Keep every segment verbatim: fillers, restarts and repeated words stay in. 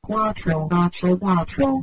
Cuatro, ocho, cuatro.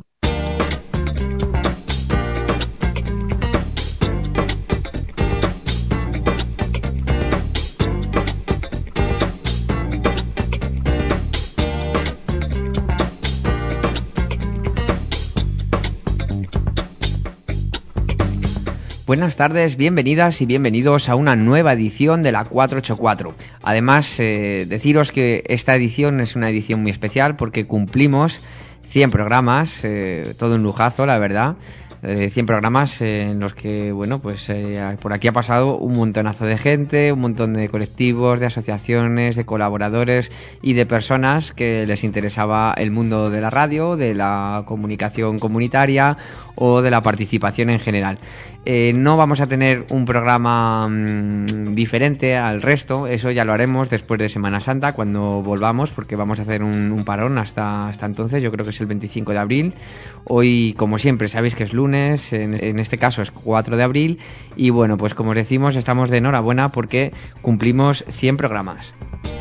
Buenas tardes, bienvenidas y bienvenidos a una nueva edición de la cuatrocientos ochenta y cuatro. Además, eh, deciros que esta edición es una edición muy especial porque cumplimos cien programas, eh, todo un lujazo, la verdad. Eh, cien programas en los que, bueno, pues eh, por aquí ha pasado un montonazo de gente, un montón de colectivos, de asociaciones, de colaboradores y de personas que les interesaba el mundo de la radio, de la comunicación comunitaria o de la participación en general. Eh, no vamos a tener un programa mmm, diferente al resto, eso ya lo haremos después de Semana Santa, cuando volvamos, porque vamos a hacer un, un parón hasta, hasta entonces, yo creo que es el veinticinco de abril. Hoy, como siempre, sabéis que es lunes, en, en este caso es cuatro de abril, y bueno, pues como os decimos, estamos de enhorabuena porque cumplimos cien programas.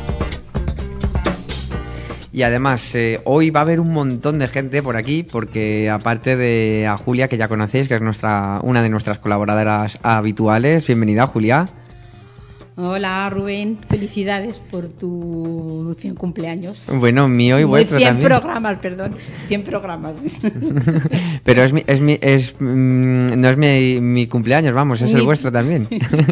Y además, eh, hoy va a haber un montón de gente por aquí, porque aparte de a Julia, que ya conocéis, que es nuestra una de nuestras colaboradoras habituales. Bienvenida, Julia. Hola, Rubén. Felicidades por tu cien cumpleaños. Bueno, mío y vuestro cien también. cien programas, perdón. cien programas. Pero es mi, es mi, es, mm, no es mi, mi cumpleaños, vamos, es mi... el vuestro también.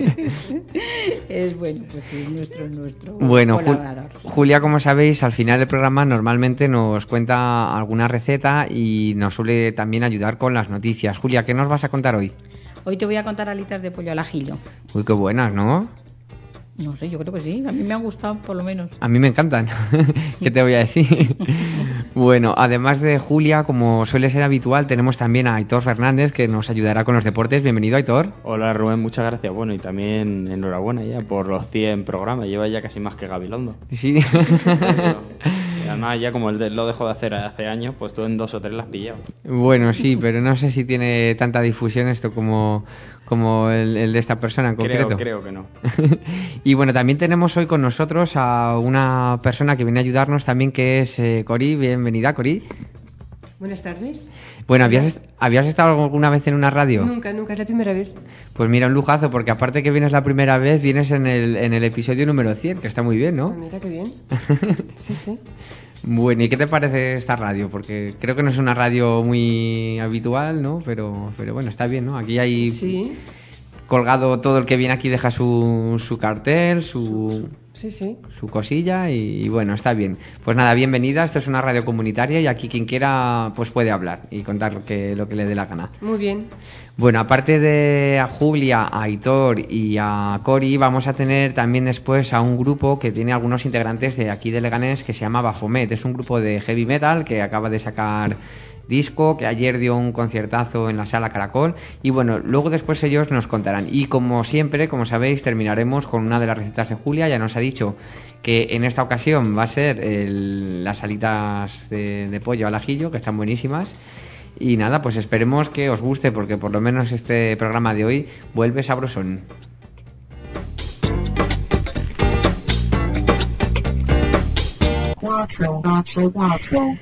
Es bueno, pues es nuestro, nuestro bueno, colaborador. Ju- Julia, como sabéis, al final del programa normalmente nos cuenta alguna receta y nos suele también ayudar con las noticias. Julia, ¿qué nos vas a contar hoy? Hoy te voy a contar alitas de pollo al ajillo. Uy, qué buenas, ¿no? No sé, yo creo que sí. A mí me han gustado, por lo menos. A mí me encantan. ¿Qué te voy a decir? Bueno, además de Julia, como suele ser habitual, tenemos también a Aitor Fernández, que nos ayudará con los deportes. Bienvenido, Aitor. Hola, Rubén, muchas gracias. Bueno, y también enhorabuena ya por los cien programas. Lleva ya casi más que Gabilondo. Sí. Pero, además, ya como él de, lo dejó de hacer hace años, pues tú en dos o tres las has pillado. Bueno, sí, pero no sé si tiene tanta difusión esto como... como el, el de esta persona en concreto. Creo, creo que no. Y bueno, también tenemos hoy con nosotros a una persona que viene a ayudarnos también, que es eh, Cori. Bienvenida, Cori. Buenas tardes. Bueno, ¿habías, ¿habías estado alguna vez en una radio? Nunca, nunca, es la primera vez. Pues mira, un lujazo, porque aparte que vienes la primera vez, vienes en el, en el episodio número cien, que está muy bien, ¿no? Ah, mira qué bien. Sí, sí. Bueno, ¿y qué te parece esta radio? Porque creo que no es una radio muy habitual, ¿no? Pero, pero bueno, está bien, ¿no? Aquí hay sí. colgado todo el que viene aquí, deja su, su cartel, su, sí, sí. su cosilla y, y bueno, está bien. Pues nada, bienvenida, esto es una radio comunitaria y aquí quien quiera pues puede hablar y contar lo que, lo que le dé la gana. Muy bien. Bueno, aparte de a Julia, a Aitor y a Cori, vamos a tener también después a un grupo que tiene algunos integrantes de aquí de Leganés que se llama Baphomet. Es un grupo de heavy metal que acaba de sacar disco, que ayer dio un conciertazo en la Sala Caracol y bueno, luego después ellos nos contarán. Y como siempre, como sabéis, terminaremos con una de las recetas de Julia. Ya nos ha dicho que en esta ocasión va a ser el, las alitas de, de pollo al ajillo, que están buenísimas. Y nada, pues esperemos que os guste, porque por lo menos este programa de hoy vuelve sabrosón. Cuatro, ocho, cuatro.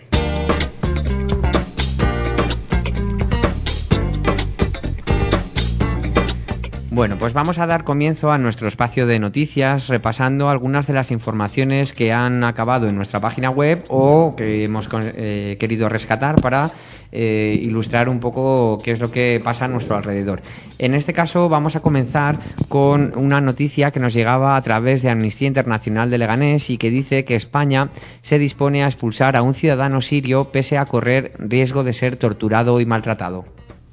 Bueno, pues vamos a dar comienzo a nuestro espacio de noticias repasando algunas de las informaciones que han acabado en nuestra página web o que hemos eh, querido rescatar para eh, ilustrar un poco qué es lo que pasa a nuestro alrededor. En este caso vamos a comenzar con una noticia que nos llegaba a través de Amnistía Internacional de Leganés y que dice que España se dispone a expulsar a un ciudadano sirio pese a correr riesgo de ser torturado y maltratado.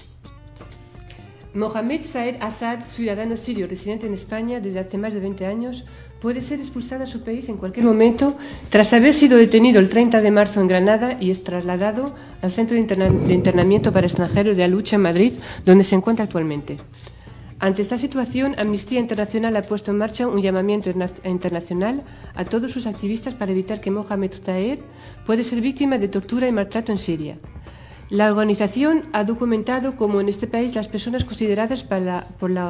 Mohamed Saed Assad, ciudadano sirio residente en España desde hace más de veinte años, puede ser expulsado a su país en cualquier momento tras haber sido detenido el treinta de marzo en Granada y es trasladado al Centro de, interna- de Internamiento para Extranjeros de Aluche, en Madrid, donde se encuentra actualmente. Ante esta situación, Amnistía Internacional ha puesto en marcha un llamamiento internacional a todos sus activistas para evitar que Mohamed Saed pueda ser víctima de tortura y maltrato en Siria. La organización ha documentado cómo en este país las personas consideradas para, por la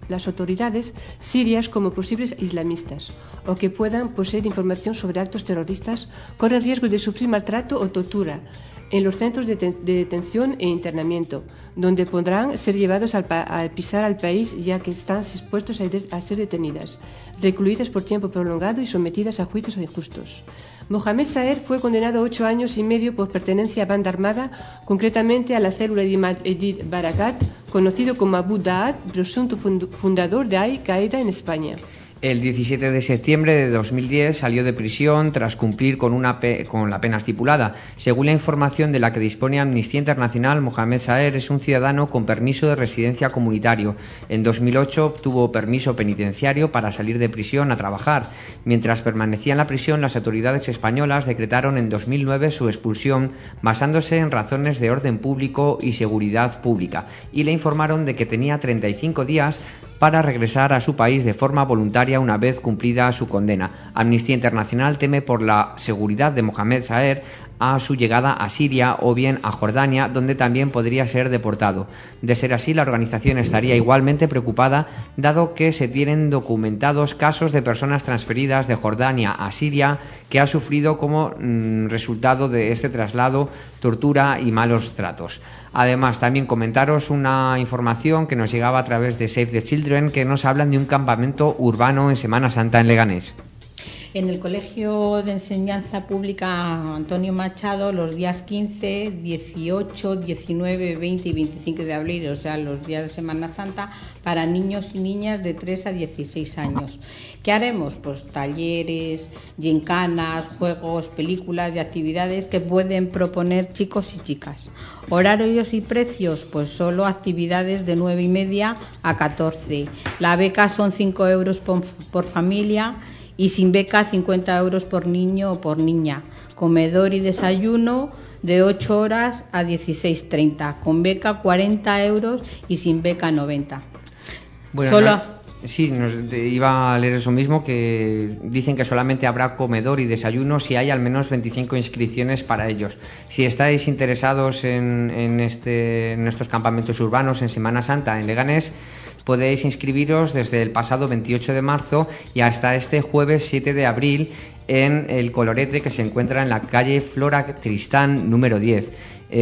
las autoridades sirias como posibles islamistas o que puedan poseer información sobre actos terroristas, corren riesgo de sufrir maltrato o tortura en los centros de, de detención e internamiento, donde podrán ser llevados al, al pisar al país ya que están expuestos a, a ser detenidas, recluidas por tiempo prolongado y sometidas a juicios injustos. Mohamed Saer fue condenado a ocho años y medio por pertenencia a banda armada, concretamente a la célula Edid Barakat, conocido como Abu Daad, presunto fundador de Al-Qaeda en España. El diecisiete de septiembre de dos mil diez salió de prisión tras cumplir con, una pe- con la pena estipulada. Según la información de la que dispone Amnistía Internacional, Mohamed Saer es un ciudadano con permiso de residencia comunitario. En dos mil ocho obtuvo permiso penitenciario para salir de prisión a trabajar. Mientras permanecía en la prisión, las autoridades españolas decretaron en dos mil nueve su expulsión basándose en razones de orden público y seguridad pública, y le informaron de que tenía treinta y cinco días para regresar a su país de forma voluntaria una vez cumplida su condena. Amnistía Internacional teme por la seguridad de Mohamed Saer a su llegada a Siria o bien a Jordania, donde también podría ser deportado. De ser así, la organización estaría igualmente preocupada, dado que se tienen documentados casos de personas transferidas de Jordania a Siria que ha sufrido como mmm, resultado de este traslado tortura y malos tratos. Además, también comentaros una información que nos llegaba a través de Save the Children, que nos hablan de un campamento urbano en Semana Santa en Leganés. En el Colegio de Enseñanza Pública Antonio Machado, los días quince, dieciocho, diecinueve, veinte y veinticinco de abril, o sea, los días de Semana Santa, para niños y niñas de tres a dieciséis años. ¿Qué haremos? Pues talleres, gincanas, juegos, películas y actividades que pueden proponer chicos y chicas. Horarios y precios, pues solo actividades de nueve y media a catorce. La beca son cinco euros por, por familia, y sin beca cincuenta euros por niño o por niña. Comedor y desayuno de ocho horas a dieciséis treinta. Con beca cuarenta euros y sin beca noventa. Bueno, Solo... no, sí, nos, iba a leer eso mismo, que dicen que solamente habrá comedor y desayuno si hay al menos veinticinco inscripciones para ellos. Si estáis interesados en, en, este, en estos campamentos urbanos en Semana Santa en Leganés, podéis inscribiros desde el pasado veintiocho de marzo y hasta este jueves siete de abril en el Colorete, que se encuentra en la calle Flora Tristán número diez.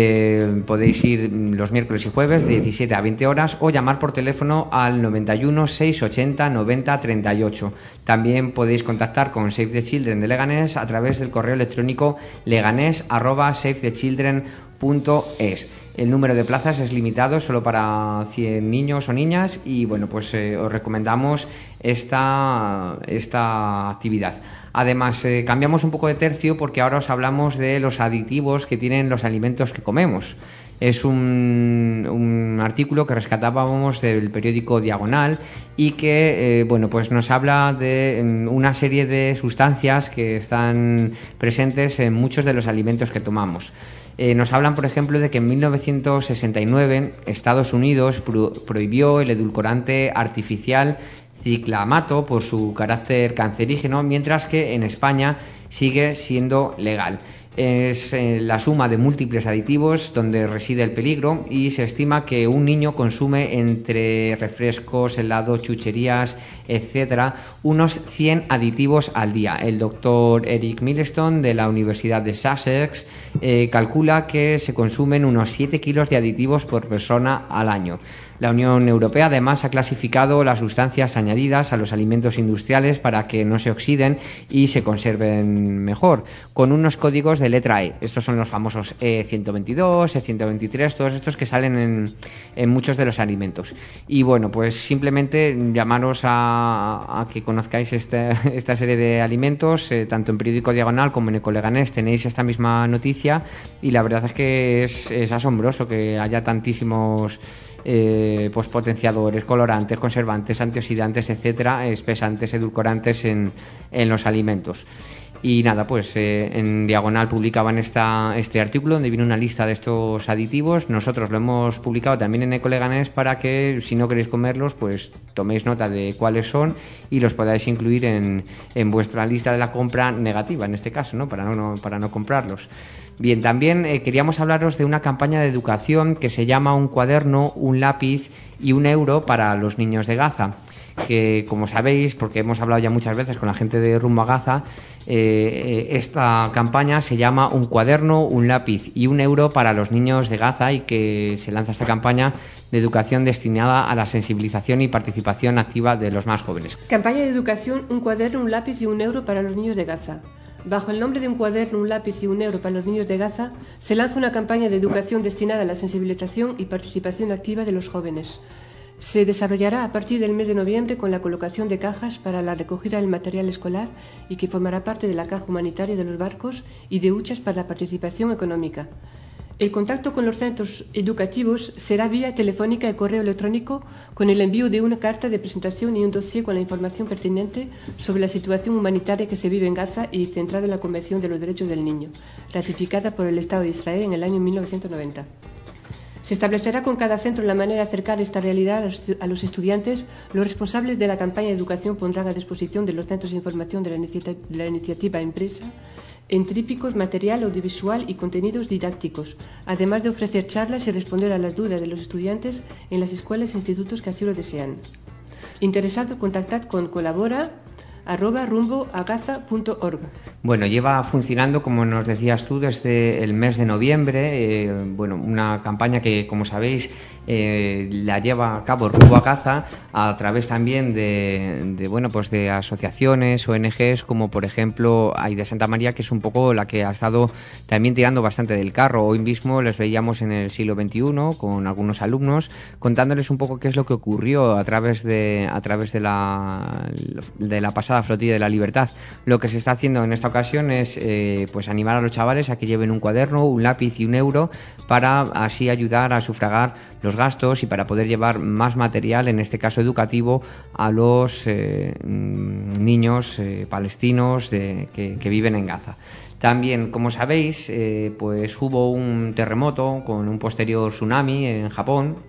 Eh, podéis ir los miércoles y jueves de diecisiete a veinte horas o llamar por teléfono al noventa y uno, seiscientos ochenta, noventa, treinta y ocho. También podéis contactar con Save the Children de Leganés a través del correo electrónico leganés arroba save the children punto es. El número de plazas es limitado, solo para cien niños o niñas, y bueno, pues eh, os recomendamos esta, esta actividad. Además, eh, cambiamos un poco de tercio porque ahora os hablamos de los aditivos que tienen los alimentos que comemos. Es un, un artículo que rescatábamos del periódico Diagonal y que eh, bueno, pues nos habla de um, una serie de sustancias que están presentes en muchos de los alimentos que tomamos. Eh, nos hablan, por ejemplo, de que en mil novecientos sesenta y nueve Estados Unidos pro- prohibió el edulcorante artificial ciclamato por su carácter cancerígeno, mientras que en España sigue siendo legal. Es eh, la suma de múltiples aditivos donde reside el peligro, y se estima que un niño consume entre refrescos, helados, chucherías, etcétera, unos cien aditivos al día. El doctor Eric Millstone de la Universidad de Sussex eh, calcula que se consumen unos siete kilos de aditivos por persona al año. La Unión Europea además ha clasificado las sustancias añadidas a los alimentos industriales para que no se oxiden y se conserven mejor, con unos códigos de letra E. Estos son los famosos E ciento veintidós, E ciento veintitrés, todos estos que salen en, en muchos de los alimentos. Y bueno, pues simplemente llamaros a, a que conozcáis este, esta serie de alimentos, eh, tanto en Periódico Diagonal como en Ecoleganés tenéis esta misma noticia, y la verdad es que es, es asombroso que haya tantísimos Eh, pues potenciadores, colorantes, conservantes, antioxidantes, etcétera, espesantes, edulcorantes en, en los alimentos. Y nada, pues eh, en Diagonal publicaban esta, este artículo donde viene una lista de estos aditivos. Nosotros lo hemos publicado también en Ecoleganés para que, si no queréis comerlos, pues toméis nota de cuáles son y los podáis incluir en, en vuestra lista de la compra negativa, en este caso, ¿no? Para no, no, para no comprarlos. Bien, también eh, queríamos hablaros de una campaña de educación que se llama Un cuaderno, un lápiz y un euro para los niños de Gaza, que, como sabéis, porque hemos hablado ya muchas veces con la gente de Rumbo a Gaza, eh, esta campaña se llama Un cuaderno, un lápiz y un euro para los niños de Gaza, y que se lanza esta campaña de educación destinada a la sensibilización y participación activa de los más jóvenes. Campaña de educación, un cuaderno, un lápiz y un euro para los niños de Gaza. Bajo el nombre de Un cuaderno, un lápiz y un euro para los niños de Gaza, se lanza una campaña de educación destinada a la sensibilización y participación activa de los jóvenes. Se desarrollará a partir del mes de noviembre con la colocación de cajas para la recogida del material escolar, y que formará parte de la caja humanitaria de los barcos y de huchas para la participación económica. El contacto con los centros educativos será vía telefónica y correo electrónico, con el envío de una carta de presentación y un dossier con la información pertinente sobre la situación humanitaria que se vive en Gaza y centrada en la Convención de los Derechos del Niño, ratificada por el Estado de Israel en el año mil novecientos noventa. Se establecerá con cada centro la manera de acercar esta realidad a los estudiantes. Los responsables de la campaña de educación pondrán a disposición de los centros de información de la, inicia- de la iniciativa impresa en trípticos, material audiovisual y contenidos didácticos, además de ofrecer charlas y responder a las dudas de los estudiantes en las escuelas e institutos que así lo desean. Interesados, contactad con colabora arroba rumboagaza punto org. Bueno, lleva funcionando, como nos decías tú, desde el mes de noviembre. Eh, bueno, una campaña que, como sabéis, eh, la lleva a cabo Rumbo a Gaza a través también de, de bueno, pues de asociaciones, O N Ges, como por ejemplo Aida Santa María, que es un poco la que ha estado también tirando bastante del carro. Hoy mismo les veíamos en el siglo veintiuno con algunos alumnos contándoles un poco qué es lo que ocurrió a través de a través de la de la pasada Flotilla de la Libertad. Lo que se está haciendo en esta ocasión es eh, pues animar a los chavales a que lleven un cuaderno, un lápiz y un euro, para así ayudar a sufragar los gastos y para poder llevar más material, en este caso educativo, a los eh, niños eh, palestinos de, que, que viven en Gaza. También, como sabéis, eh, pues hubo un terremoto con un posterior tsunami en Japón,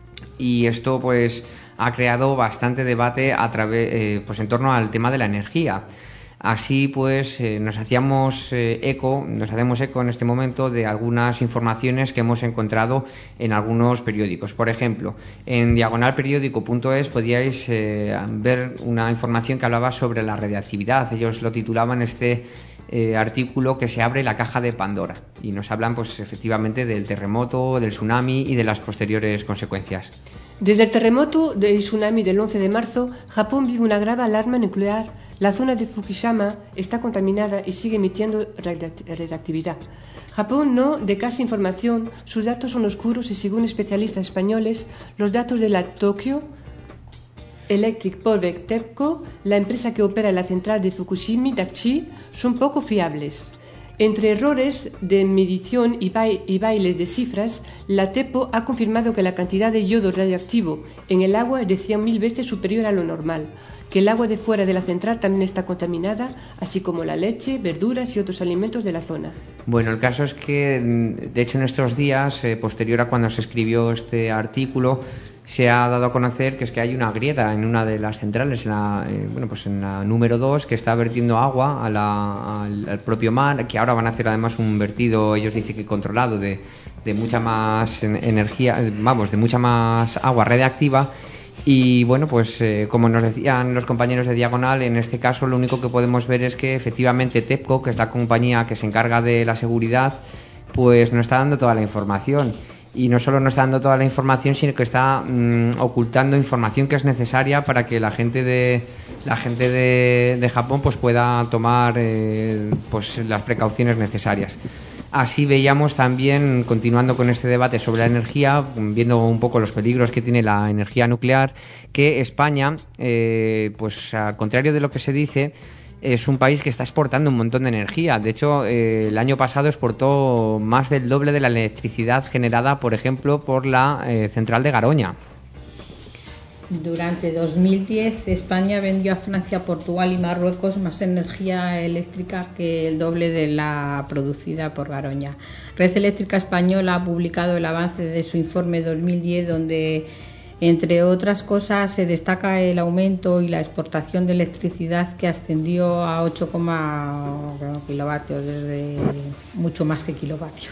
y esto pues ha creado bastante debate a través, eh, pues en torno al tema de la energía. Así pues, eh, nos hacíamos eh, eco, nos hacemos eco en este momento de algunas informaciones que hemos encontrado en algunos periódicos. Por ejemplo, en diagonal periódico punto es podíais eh, ver una información que hablaba sobre la radiactividad. Ellos lo titulaban este eh, artículo que se abre la caja de Pandora, y nos hablan pues efectivamente del terremoto, del tsunami y de las posteriores consecuencias. Desde el terremoto del tsunami del once de marzo, Japón vive una grave alarma nuclear. La zona de Fukushima está contaminada y sigue emitiendo radiactividad. Japón no de casi información, sus datos son oscuros y, según especialistas españoles, los datos de la Tokyo Electric Power TEPCO, la empresa que opera la central de Fukushima Daiichi, son poco fiables. Entre errores de medición y, ba- y bailes de cifras, la TEPCO ha confirmado que la cantidad de yodo radioactivo en el agua es de cien mil veces superior a lo normal, que el agua de fuera de la central también está contaminada, así como la leche, verduras y otros alimentos de la zona. Bueno, el caso es que, de hecho, en estos días, eh, posterior a cuando se escribió este artículo, se ha dado a conocer que es que hay una grieta en una de las centrales, en la, eh, bueno, pues en la número dos, que está vertiendo agua a la, al, al propio mar, que ahora van a hacer además un vertido, ellos dicen que controlado, de, de mucha más energía, vamos, de mucha más agua radiactiva. Y bueno, pues eh, como nos decían los compañeros de Diagonal, en este caso lo único que podemos ver es que efectivamente TEPCO, que es la compañía que se encarga de la seguridad, pues nos está dando toda la información. Y no solo nos está dando toda la información, sino que está mmm, ocultando información que es necesaria para que la gente de la gente de, de Japón pues pueda tomar eh, pues las precauciones necesarias. Así veíamos también, continuando con este debate sobre la energía, viendo un poco los peligros que tiene la energía nuclear, que España, eh, pues al contrario de lo que se dice, es un país que está exportando un montón de energía. De hecho, eh, el año pasado exportó más del doble de la electricidad generada, por ejemplo, por la eh, central de Garoña. Durante dos mil diez, España vendió a Francia, Portugal y Marruecos más energía eléctrica que el doble de la producida por Garoña. Red Eléctrica Española ha publicado el avance de su informe dos mil diez, donde, entre otras cosas, se destaca el aumento y la exportación de electricidad, que ascendió a ocho kilovatios, desde mucho más que kilovatios.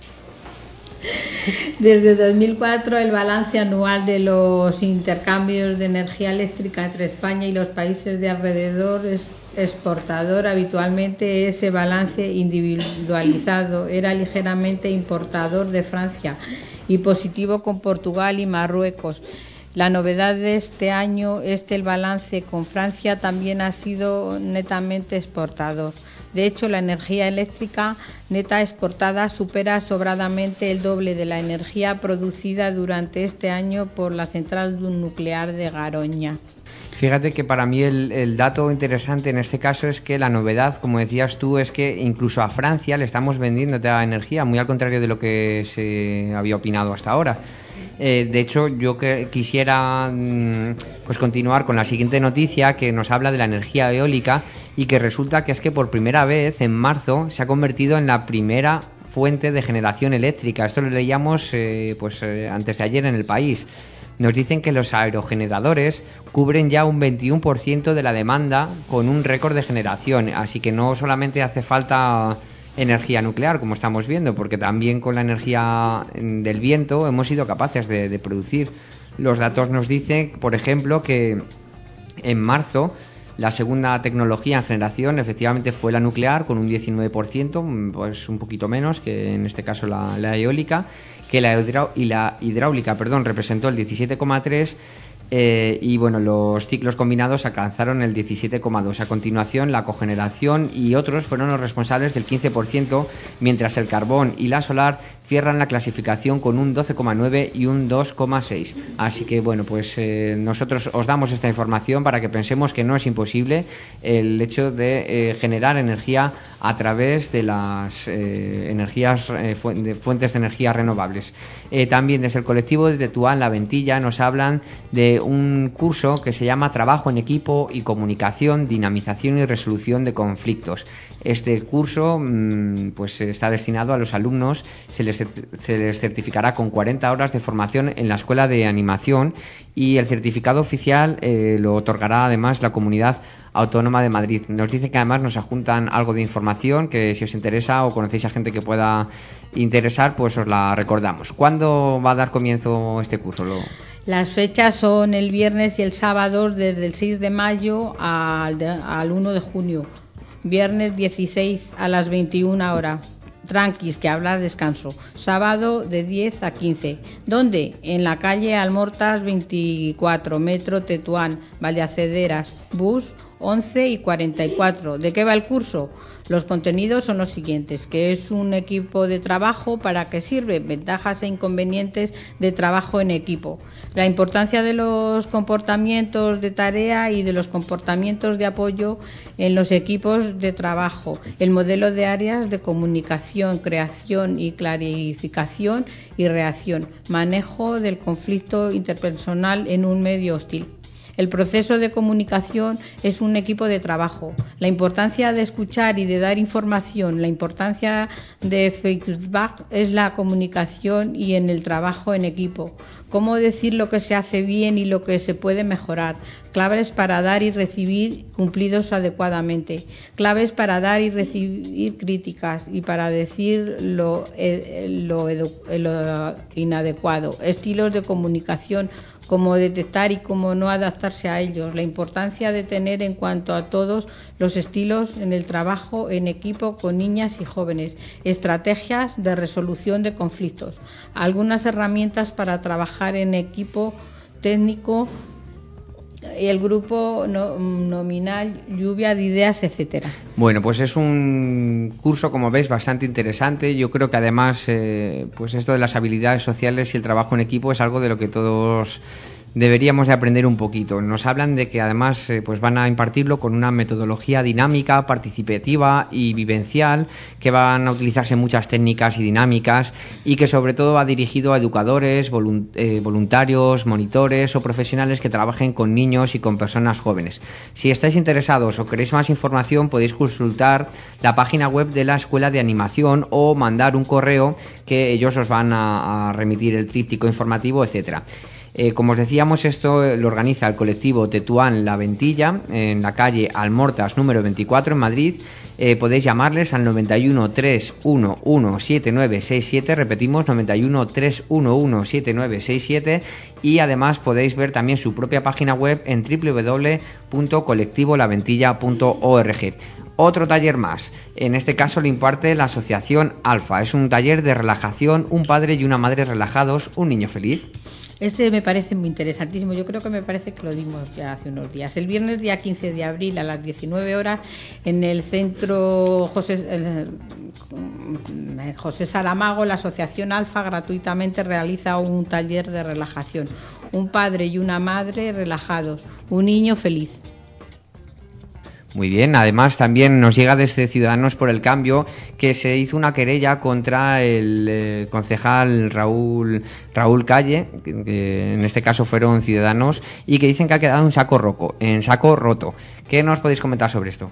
Desde dos mil cuatro, el balance anual de los intercambios de energía eléctrica entre España y los países de alrededor es exportador. Habitualmente ese balance individualizado era ligeramente importador de Francia y positivo con Portugal y Marruecos. La novedad de este año es que el balance con Francia también ha sido netamente exportador. De hecho, la energía eléctrica neta exportada supera sobradamente el doble de la energía producida durante este año por la central nuclear de Garoña. Fíjate que para mí el, el dato interesante en este caso es que la novedad, como decías tú, es que incluso a Francia le estamos vendiendo esta energía, muy al contrario de lo que se había opinado hasta ahora. Eh, de hecho, yo que quisiera pues continuar con la siguiente noticia, que nos habla de la energía eólica, y que resulta que es que por primera vez en marzo se ha convertido en la primera fuente de generación eléctrica. Esto lo leíamos eh, pues eh, antes de ayer en El País. Nos dicen que los aerogeneradores cubren ya un veintiuno por ciento de la demanda con un récord de generación, así que no solamente hace falta energía nuclear, como estamos viendo, porque también con la energía del viento hemos sido capaces de, de producir. Los datos nos dicen, por ejemplo, que en marzo la segunda tecnología en generación efectivamente fue la nuclear, con un diecinueve por ciento, pues un poquito menos que en este caso la, la eólica, que la, hidra- y la hidráulica perdón, representó el diecisiete coma tres por ciento. Eh, y bueno, los ciclos combinados alcanzaron el diecisiete coma dos por ciento. A continuación, la cogeneración y otros fueron los responsables del quince por ciento, mientras el carbón y la solar cierran la clasificación con un doce coma nueve por ciento y un dos coma seis por ciento. Así que bueno, pues eh, nosotros os damos esta información para que pensemos que no es imposible el hecho de eh, generar energía a través de las eh, energías eh, fu- de fuentes de energía renovables. Eh, también desde el colectivo de Tetuán La Ventilla nos hablan de un curso que se llama Trabajo en Equipo y Comunicación, Dinamización y Resolución de Conflictos. Este curso mmm, pues está destinado a los alumnos, se les, se les certificará con cuarenta horas de formación en la Escuela de Animación, y el certificado oficial eh, lo otorgará además la Comunidad Autónoma de Madrid. Nos dice que además nos adjuntan algo de información que, si os interesa o conocéis a gente que pueda interesar, pues os la recordamos. ¿Cuándo va a dar comienzo este curso? Lo... Las fechas son el viernes y el sábado, desde el seis de mayo al, de, al uno de junio. Viernes dieciséis a las veintiuna horas. Tranquis, que habla descanso. Sábado de diez a quince. ¿Dónde? En la calle Almortas veinticuatro, Metro Tetuán, Valdeacederas, bus once y cuarenta y cuatro. ¿De qué va el curso? Los contenidos son los siguientes: que es un equipo de trabajo, para qué sirve, ventajas e inconvenientes de trabajo en equipo, la importancia de los comportamientos de tarea y de los comportamientos de apoyo en los equipos de trabajo, el modelo de áreas de comunicación, creación y clarificación y reacción, manejo del conflicto interpersonal en un medio hostil. El proceso de comunicación es un equipo de trabajo. La importancia de escuchar y de dar información, la importancia de feedback es la comunicación y en el trabajo en equipo. Cómo decir lo que se hace bien y lo que se puede mejorar. Claves para dar y recibir cumplidos adecuadamente. Claves para dar y recibir críticas y para decir lo, lo, lo inadecuado. Estilos de comunicación, cómo detectar y cómo no adaptarse a ellos, la importancia de tener en cuanto a todos los estilos en el trabajo en equipo con niñas y jóvenes, estrategias de resolución de conflictos, algunas herramientas para trabajar en equipo técnico, el grupo no, nominal, lluvia de ideas, etcétera. Bueno, pues es un curso, como veis, bastante interesante. Yo creo que además, eh, pues esto de las habilidades sociales y el trabajo en equipo es algo de lo que todos deberíamos de aprender un poquito. Nos hablan de que además eh, pues van a impartirlo con una metodología dinámica, participativa y vivencial, que van a utilizarse muchas técnicas y dinámicas, y que sobre todo va dirigido a educadores, volunt- eh, voluntarios, monitores o profesionales que trabajen con niños y con personas jóvenes. Si estáis interesados o queréis más información, podéis consultar la página web de la Escuela de Animación o mandar un correo que ellos os van a, a remitir el tríptico informativo, etcétera. Eh, como os decíamos, esto lo organiza el colectivo Tetuán La Ventilla en la calle Almortas número veinticuatro en Madrid. Eh, podéis llamarles al noventa y uno, tres uno uno, siete nueve seis siete, repetimos noventa y uno, tres uno uno, siete nueve seis siete, y además podéis ver también su propia página web en doble u doble u doble u punto colectivo la ventilla punto org. Otro taller más, en este caso lo imparte la Asociación Alfa. Es un taller de relajación, un padre y una madre relajados, un niño feliz. Este me parece muy interesantísimo. Yo creo que me parece que lo dimos ya hace unos días. El viernes día quince de abril a las diecinueve horas en el centro José, el, José Saramago, la Asociación Alfa gratuitamente realiza un taller de relajación. Un padre y una madre relajados, un niño feliz. Muy bien, además también nos llega desde Ciudadanos por el Cambio que se hizo una querella contra el eh, concejal Raúl Raúl Calle, que, que en este caso fueron Ciudadanos, y que dicen que ha quedado en saco roco, en saco roto. ¿Qué nos podéis comentar sobre esto?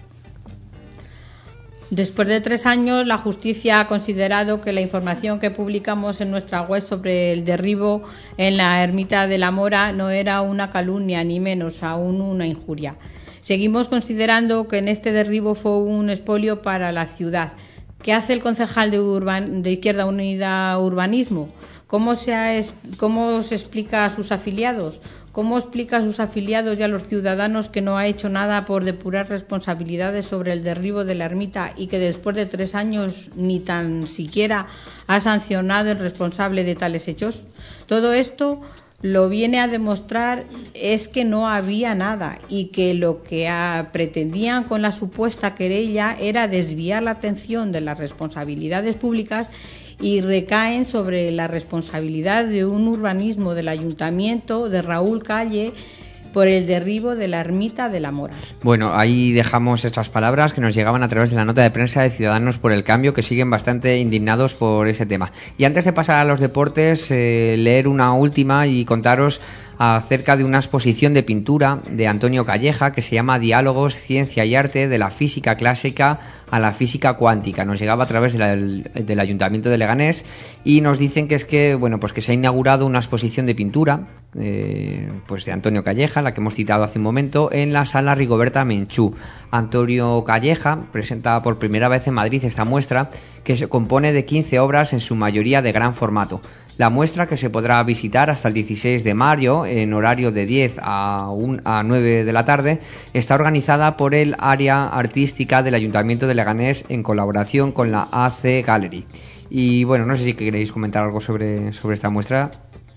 Después de tres años, la justicia ha considerado que la información que publicamos en nuestra web sobre el derribo en la ermita de la Mora no era una calumnia, ni menos aún una injuria. Seguimos considerando que en este derribo fue un expolio para la ciudad. ¿Qué hace el concejal de, Urban, de Izquierda Unida Urbanismo? ¿Cómo se, ha, ¿Cómo se explica a sus afiliados? ¿Cómo explica a sus afiliados y a los ciudadanos que no ha hecho nada por depurar responsabilidades sobre el derribo de la ermita y que después de tres años ni tan siquiera ha sancionado el responsable de tales hechos? Todo esto lo viene a demostrar es que no había nada y que lo que a, pretendían con la supuesta querella era desviar la atención de las responsabilidades públicas y recaen sobre la responsabilidad de un urbanismo del ayuntamiento de Raúl Calle por el derribo de la ermita de la Mora. Bueno, ahí dejamos estas palabras que nos llegaban a través de la nota de prensa de Ciudadanos por el Cambio, que siguen bastante indignados por ese tema. Y antes de pasar a los deportes, eh, leer una última y contaros acerca de una exposición de pintura de Antonio Calleja que se llama Diálogos, Ciencia y Arte de la Física Clásica a la Física Cuántica. Nos llegaba a través de la, del, del Ayuntamiento de Leganés y nos dicen que es que, bueno, pues que se ha inaugurado una exposición de pintura eh, pues de Antonio Calleja, la que hemos citado hace un momento, en la Sala Rigoberta Menchú. Antonio Calleja presenta por primera vez en Madrid esta muestra que se compone de quince obras, en su mayoría de gran formato. La muestra, que se podrá visitar hasta el dieciséis de mayo en horario de diez a nueve de la tarde, está organizada por el área artística del Ayuntamiento de Leganés en colaboración con la A C Gallery. Y bueno, no sé si queréis comentar algo sobre, sobre esta muestra.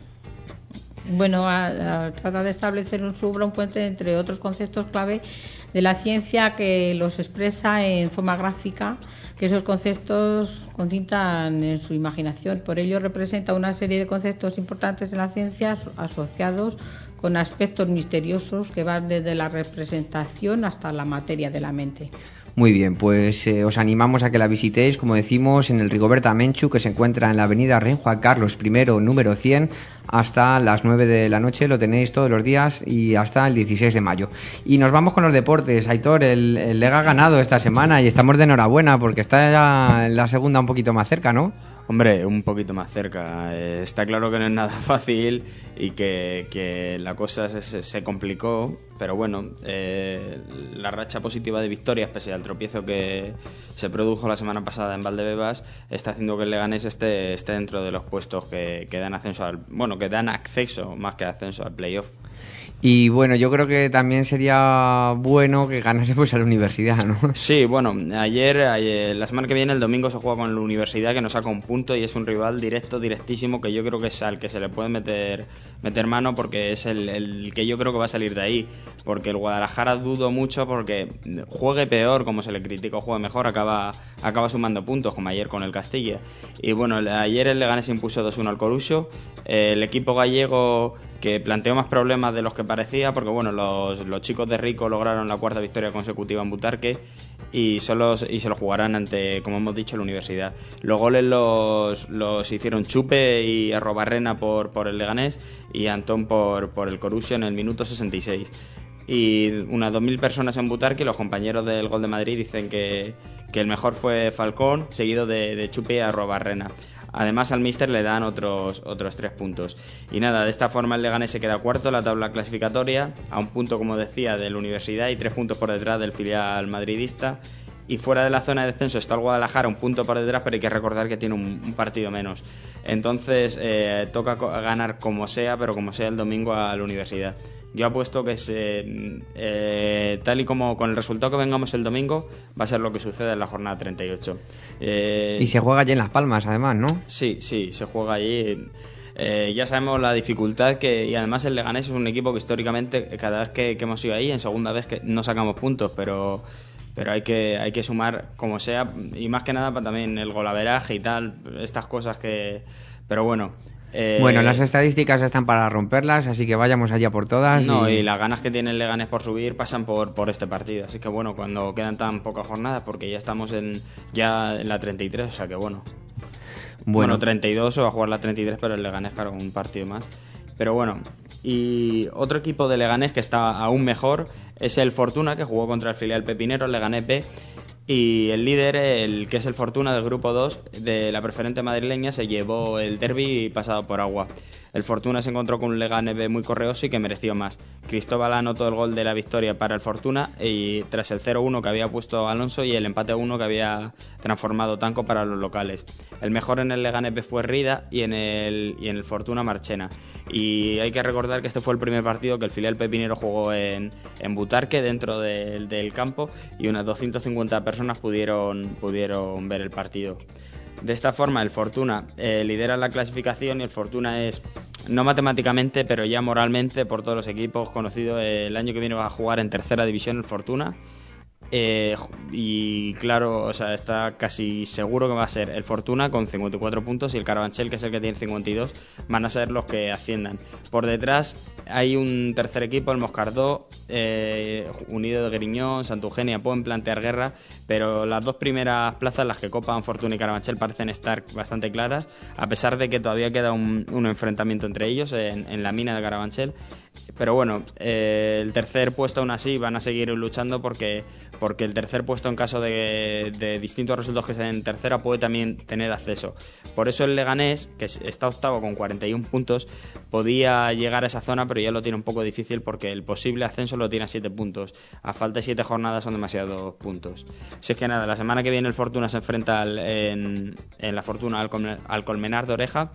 Bueno, a, a, trata de establecer en su obra un puente entre otros conceptos clave de la ciencia que los expresa en forma gráfica, que esos conceptos concitan en su imaginación. Por ello representa una serie de conceptos importantes en la ciencia asociados con aspectos misteriosos que van desde la representación hasta la materia de la mente. Muy bien, pues eh, os animamos a que la visitéis, como decimos, en el Rigoberta Menchú, que se encuentra en la avenida Rey Juan Carlos primero, número cien, hasta las nueve de la noche. Lo tenéis todos los días y hasta el dieciséis de mayo. Y nos vamos con los deportes. Aitor, el, el Lega ha ganado esta semana y estamos de enhorabuena porque está ya en la segunda un poquito más cerca, ¿no? Hombre, un poquito más cerca. Eh, está claro que no es nada fácil y que, que la cosa se, se complicó, pero bueno, eh, la racha positiva de victorias, pese al tropiezo que se produjo la semana pasada en Valdebebas, está haciendo que el Leganés esté, esté dentro de los puestos que, que dan ascenso al, bueno, que dan acceso más que ascenso al playoff. Y bueno, yo creo que también sería bueno que ganase pues a la Universidad, ¿no? Sí, bueno, ayer, ayer, la semana que viene, el domingo, se juega con la Universidad, que nos saca un punto y es un rival directo, directísimo, que yo creo que es al que se le puede meter, meter mano, porque es el, el que yo creo que va a salir de ahí. Porque el Guadalajara dudo mucho, porque juegue peor, como se le critica, o juegue mejor, acaba, acaba sumando puntos, como ayer con el Castilla. Y bueno, ayer el Leganés impuso dos uno al Coruso. El equipo gallego que planteó más problemas de los que parecía, porque bueno, los, los chicos de Rico lograron la cuarta victoria consecutiva en Butarque y, solo, y se lo jugarán ante, como hemos dicho, la Universidad. Los goles los, los hicieron Chupe y Arrobarrena por, por el Leganés y Antón por, por el Corusio en el minuto sesenta y seis. Y unas dos mil personas en Butarque. Los compañeros del Gol de Madrid dicen que, que el mejor fue Falcón, seguido de, de Chupe y Arrobarrena. Además, al míster le dan otros otros tres puntos. Y nada, de esta forma el Leganés se queda cuarto en la tabla clasificatoria, a un punto, como decía, de la Universidad y tres puntos por detrás del filial madridista. Y fuera de la zona de descenso está el Guadalajara, un punto por detrás, pero hay que recordar que tiene un, un partido menos. Entonces, eh, toca ganar como sea, pero como sea el domingo a la Universidad. Yo apuesto que se, eh, tal y como con el resultado que vengamos el domingo, va a ser lo que sucede en la jornada treinta y ocho. Eh, y se juega allí en Las Palmas, además, ¿no? Sí, sí, se juega allí. Eh, ya sabemos la dificultad que... Y además el Leganés es un equipo que históricamente, cada vez que, que hemos ido ahí, en segunda vez que no sacamos puntos, pero... pero hay que hay que sumar como sea, y más que nada para también el golaveraje y tal, estas cosas que... Pero bueno... Eh, bueno, las estadísticas están para romperlas, así que vayamos allá por todas. No, y... y las ganas que tiene el Leganés por subir pasan por, por este partido. Así que bueno, cuando quedan tan pocas jornadas, porque ya estamos en ya en la treinta y tres, o sea que bueno. Bueno, bueno treinta y dos se va a jugar la treinta y tres, pero el Leganés, claro, un partido más. Pero bueno, y otro equipo de Leganés que está aún mejor es el Fortuna, que jugó contra el filial pepinero, el Leganés B. Y el líder, el que es el Fortuna del grupo dos de la preferente madrileña, se llevó el derbi pasado por agua. El Fortuna se encontró con un Leganés B muy correoso y que mereció más. Cristóbal anotó el gol de la victoria para el Fortuna y tras el cero uno que había puesto Alonso y el empate a uno que había transformado Tanco para los locales. El mejor en el Leganés B fue Rida y en el, y en el Fortuna Marchena. Y hay que recordar que este fue el primer partido que el filial pepinero jugó en, en Butarque, dentro del, del campo, y unas doscientas cincuenta personas pudieron, pudieron ver el partido. De esta forma el Fortuna eh, lidera la clasificación y el Fortuna es, no matemáticamente, pero ya moralmente por todos los equipos conocido, eh, el año que viene va a jugar en tercera división el Fortuna. Eh, y claro, o sea, está casi seguro que va a ser el Fortuna con cincuenta y cuatro puntos y el Carabanchel, que es el que tiene cincuenta y dos, van a ser los que asciendan. Por detrás hay un tercer equipo, el Moscardó, eh, Unido de Griñón, Santa Eugenia, pueden plantear guerra, pero las dos primeras plazas, las que copan Fortuna y Carabanchel, parecen estar bastante claras, a pesar de que todavía queda un, un enfrentamiento entre ellos en, en la mina de Carabanchel. Pero bueno, eh, el tercer puesto aún así van a seguir luchando porque, porque el tercer puesto, en caso de, de distintos resultados que se den en tercera, puede también tener acceso. Por eso el Leganés, que está octavo con cuarenta y un puntos, podía llegar a esa zona, pero ya lo tiene un poco difícil porque el posible ascenso lo tiene a siete puntos. A falta de siete jornadas son demasiados puntos. Si es que nada, la semana que viene el Fortuna se enfrenta al, en, en la Fortuna al, Colmen, al Colmenar de Oreja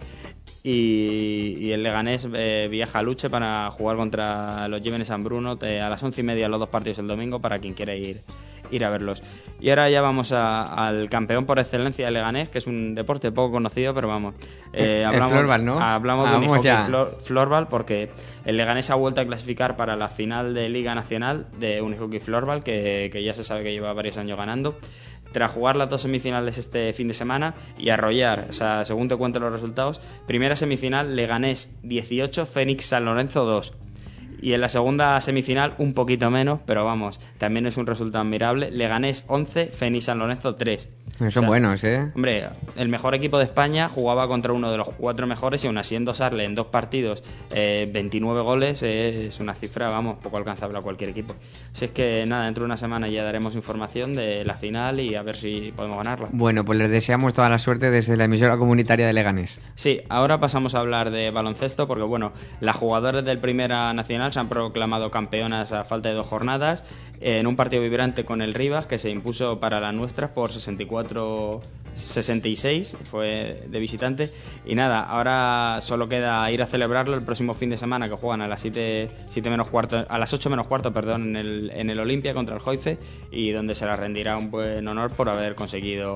y, y el Leganés eh, viaja a Luche para jugar contra los Llévenes San Bruno eh, a las once y media, los dos partidos el domingo, para quien quiera ir, ir a verlos. Y ahora ya vamos a, al campeón por excelencia del Leganés, que es un deporte poco conocido, pero vamos, eh, hablamos, el florbal, ¿no? hablamos ah, de unihockey flor, florbal, porque el Leganés ha vuelto a clasificar para la final de Liga Nacional de unihockey florbal, que, que ya se sabe que lleva varios años ganando, tras jugar las dos semifinales este fin de semana y arrollar, o sea, según te cuento los resultados: primera semifinal, Leganés dieciocho, Fénix San Lorenzo dos. Y en la segunda semifinal, un poquito menos, pero vamos, también es un resultado admirable, Leganés once, Fénix San Lorenzo tres. Son o sea, buenos, ¿eh? Hombre, el mejor equipo de España jugaba contra uno de los cuatro mejores y aún así endosarle en dos partidos eh, veintinueve goles eh, es una cifra, vamos, poco alcanzable a cualquier equipo. Así es que nada, dentro de una semana ya daremos información de la final y a ver si podemos ganarla. Bueno, pues les deseamos toda la suerte desde la emisora comunitaria de Leganés. Sí, ahora pasamos a hablar de baloncesto porque, bueno, las jugadoras del Primera Nacional se han proclamado campeonas a falta de dos jornadas en un partido vibrante con el Rivas, que se impuso para las nuestras por sesenta y cuatro sesenta y seis, fue de visitante. Y nada, ahora solo queda ir a celebrarlo el próximo fin de semana, que juegan a las siete menos cuarto, a las ocho menos cuarto, perdón, en el, en el Olimpia contra el Joife, y donde se les rendirá un buen honor por haber conseguido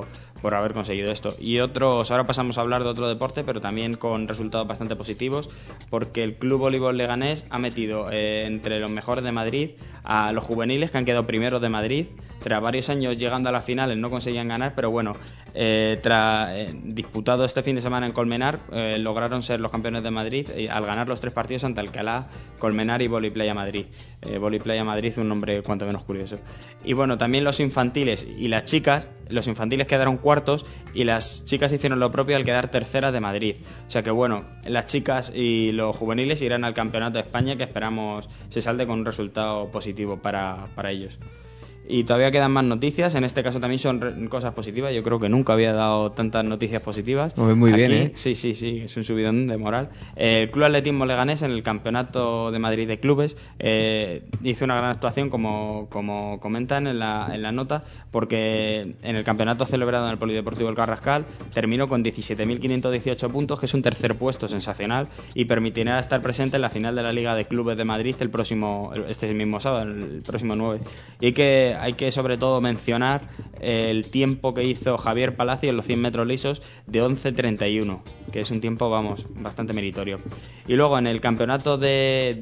por haber conseguido esto. Y otros, ahora pasamos a hablar de otro deporte, pero también con resultados bastante positivos, porque el Club Voleibol Leganés ha metido eh, entre los mejores de Madrid a los juveniles, que han quedado primeros de Madrid. Tras varios años llegando a las finales no conseguían ganar, pero bueno, eh, tras eh, disputado este fin de semana en Colmenar, eh, lograron ser los campeones de Madrid eh, al ganar los tres partidos ante Alcalá, Colmenar y Voliplaya Madrid. Eh, Voliplaya Madrid, un nombre cuanto menos curioso. Y bueno, también los infantiles y las chicas, los infantiles quedaron cuartos y las chicas hicieron lo propio al quedar terceras de Madrid. O sea que bueno, las chicas y los juveniles irán al Campeonato de España, que esperamos se salte con un resultado positivo para, para ellos. Y todavía quedan más noticias, en este caso también son re- cosas positivas. Yo creo que nunca había dado tantas noticias positivas. Muy, muy Aquí, bien, ¿eh? Sí, sí, sí, es un subidón de moral. Eh, el Club Atletismo Leganés en el Campeonato de Madrid de Clubes eh, hizo una gran actuación, como, como comentan en la, en la nota, porque en el campeonato celebrado en el Polideportivo El Carrascal terminó con diecisiete mil quinientos dieciocho puntos, que es un tercer puesto sensacional y permitirá estar presente en la final de la Liga de Clubes de Madrid el próximo, este mismo sábado, el próximo nueve. Y hay que hay que sobre todo mencionar el tiempo que hizo Javier Palacio en los cien metros lisos de once treinta y uno, que es un tiempo, vamos, bastante meritorio. Y luego en el campeonato de,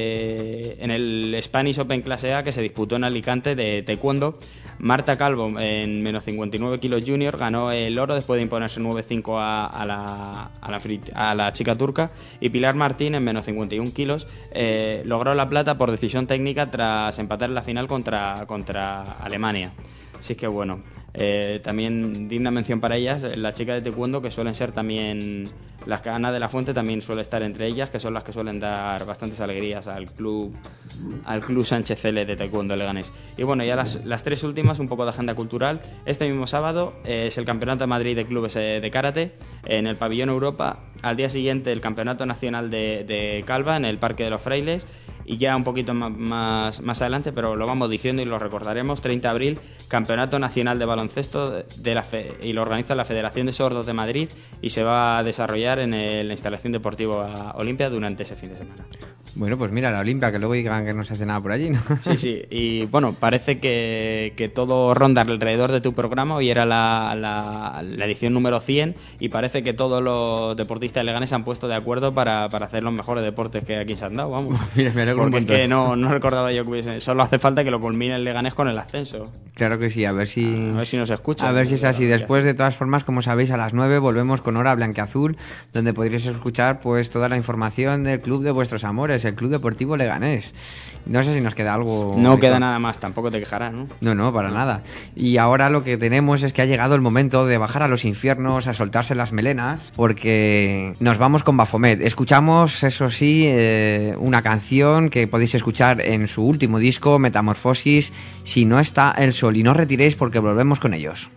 de en el Spanish Open Clase A, que se disputó en Alicante, de taekwondo, Marta Calvo en menos cincuenta y nueve kilos junior ganó el oro después de imponerse nueve cinco a, a, la, a, la, a la chica turca, y Pilar Martín en menos cincuenta y uno kilos eh, logró la plata por decisión técnica tras empatar en la final contra, contra Alemania. Así que bueno, eh, también digna mención para ellas, la chica de taekwondo, que suelen ser también, las que Ana de la Fuente también suele estar entre ellas, que son las que suelen dar bastantes alegrías al club al club Sánchez L de taekwondo Leganés. Y bueno, ya las, las tres últimas, un poco de agenda cultural. Este mismo sábado eh, es el Campeonato de Madrid de Clubes eh, de Karate en el Pabellón Europa. Al día siguiente el Campeonato Nacional de, de Calva en el Parque de los Frailes. Y ya un poquito más, más, más adelante, pero lo vamos diciendo y lo recordaremos, treinta de abril, Campeonato Nacional de Baloncesto de la Fe, y lo organiza la Federación de Sordos de Madrid, y se va a desarrollar en el, la instalación deportiva Olimpia durante ese fin de semana. Bueno, pues mira, la Olimpia, que luego digan que no se hace nada por allí, ¿no? Sí, sí, y bueno, parece que, que todo ronda alrededor de tu programa. Hoy era la, la, la edición número cien y parece que todos los deportistas leganes se han puesto de acuerdo para, para hacer los mejores deportes que aquí se han dado, vamos. Mira, me alegro un Porque es montón. que no, no recordaba yo que hubiese... Solo hace falta que lo culmine el Leganés con el ascenso. Claro que sí, a ver si... A ver si nos escucha. A ver si es así. Después, de todas formas, como sabéis, a las nueve volvemos con Hora Blanquiazul, donde podréis escuchar pues toda la información del club de vuestros amores, el Club Deportivo Leganés. No sé si nos queda algo... No Rico. queda nada más, tampoco te quejarás, ¿no? No, no, para nada. Y ahora lo que tenemos es que ha llegado el momento de bajar a los infiernos, a soltarse las melenas, porque nos vamos con Baphomet. Escuchamos, eso sí, eh, una canción que podéis escuchar en su último disco, Metamorfosis, Si no está el sol. Y no os retiréis porque volvemos con ellos.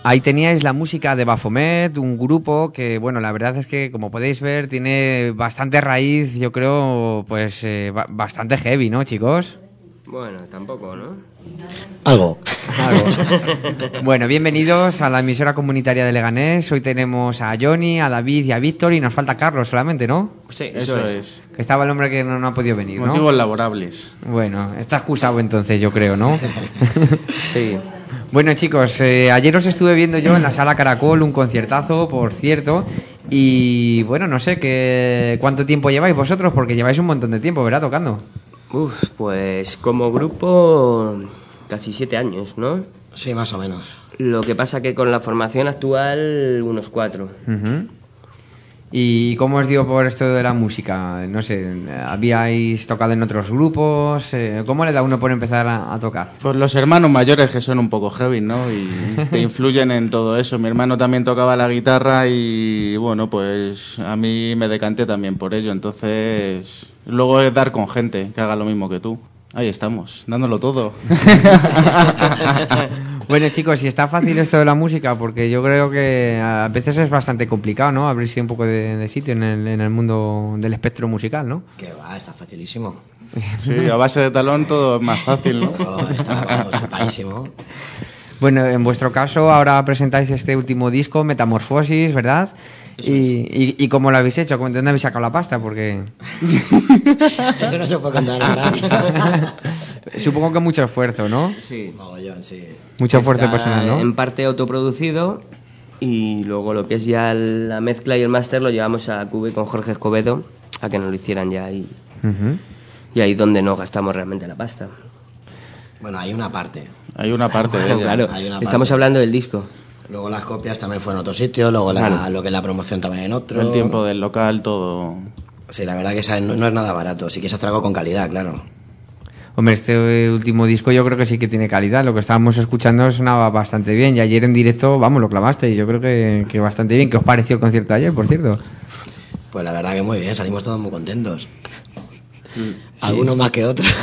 Ahí teníais la música de Baphomet, un grupo que, bueno, la verdad es que, como podéis ver, tiene bastante raíz, yo creo, pues eh, bastante heavy, ¿no, chicos? Bueno, tampoco, ¿no? Algo. Algo. Bueno, bienvenidos a la emisora comunitaria de Leganés. Hoy tenemos a Johnny, a David y a Víctor y nos falta Carlos solamente, ¿no? Sí, Eso es. Que estaba el hombre que no, no ha podido venir, ¿no? Motivos laborables. Bueno, está excusado entonces, yo creo, ¿no? Sí. Bueno, chicos, eh, ayer os estuve viendo yo en la Sala Caracol, un conciertazo, por cierto, y bueno, no sé qué, cuánto tiempo lleváis vosotros, porque lleváis un montón de tiempo, ¿verdad?, tocando. Uf, pues como grupo casi siete años, ¿no? Sí, más o menos. Lo que pasa que con la formación actual unos cuatro. Uh-huh. ¿Y cómo os dio por esto de la música? No sé, ¿habíais tocado en otros grupos? ¿Cómo le da uno por empezar a, a tocar? Pues los hermanos mayores que son un poco heavy, ¿no? Y te influyen en todo eso. Mi hermano también tocaba la guitarra y, bueno, pues a mí me decanté también por ello. Entonces, luego es dar con gente que haga lo mismo que tú. Ahí estamos, dándolo todo. Bueno, chicos, si está fácil esto de la música, porque yo creo que a veces es bastante complicado, ¿no? Abrirse un poco de, de sitio en el, en el mundo del espectro musical, ¿no? Que va, está facilísimo. Sí, a base de talón todo es más fácil, ¿no? Todo está vamos, chupadísimo. Bueno, en vuestro caso ahora presentáis este último disco, Metamorfosis, ¿verdad? Y, y, ¿Y cómo lo habéis hecho? ¿De dónde habéis sacado la pasta? Porque... Eso no se puede contar, la verdad. Supongo que mucho esfuerzo, ¿no? Sí. Mogollón, sí. Mucho esfuerzo Está personal, ¿no? En parte autoproducido y luego lo que es ya la mezcla y el máster lo llevamos a Cube con Jorge Escobedo a que nos lo hicieran ya y, Uh-huh. y ahí donde no gastamos realmente la pasta. Bueno, hay una parte. Hay una parte de Bueno, ella. claro, Hay una estamos parte. hablando del disco. Luego las copias también fueron en otro sitio, luego la, Claro. lo que es la promoción también en otro. El tiempo del local, todo. Sí, la verdad que esa no, no es nada barato. Sí que se hace algo con calidad, claro. Hombre, este último disco yo creo que sí que tiene calidad. Lo que estábamos escuchando sonaba bastante bien. Y ayer en directo, vamos, lo clavaste. Y yo creo que, que bastante bien. ¿Qué os pareció el concierto de ayer, por cierto? Pues la verdad que muy bien, salimos todos muy contentos. Algunos más que otros.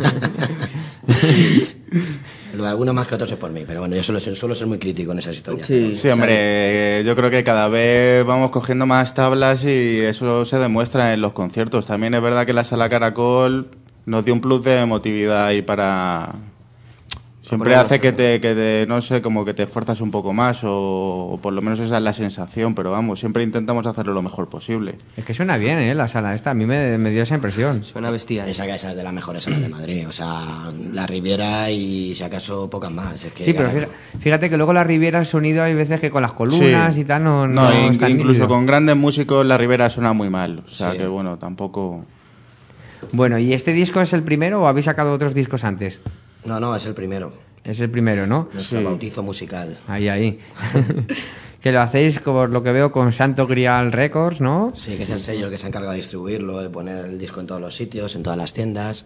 Lo de algunos más que otros es por mí, pero bueno, yo suelo ser, suelo ser muy crítico en esas historias. Sí. Sí, hombre, yo creo que cada vez vamos cogiendo más tablas y eso se demuestra en los conciertos. También es verdad que la Sala Caracol nos dio un plus de emotividad ahí para... Siempre hace que te, que te, no sé, como que te esfuerzas un poco más o, o por lo menos esa es la sensación, pero vamos, siempre intentamos hacerlo lo mejor posible. Es que suena bien, ¿eh? La sala esta. A mí me, me dio esa impresión. Suena bestial. Esa, esa es de las mejores salas de Madrid, o sea, la Riviera y si acaso pocas más. Es que Sí, pero fíjate, fíjate que luego la Riviera, el sonido hay veces que con las columnas Sí. y tal no, No, no in- es tan incluso nítido. con grandes músicos la Ribera suena muy mal, o sea Sí. que bueno, tampoco... Bueno, ¿y este disco es el primero o habéis sacado otros discos antes? No, no, es el primero. Es el primero, ¿no? Nuestro bautizo musical. Ahí, ahí. Que lo hacéis, por lo que veo, con Santo Grial Records, ¿no? Sí, que es el sello el que se encarga de distribuirlo, de poner el disco en todos los sitios, en todas las tiendas.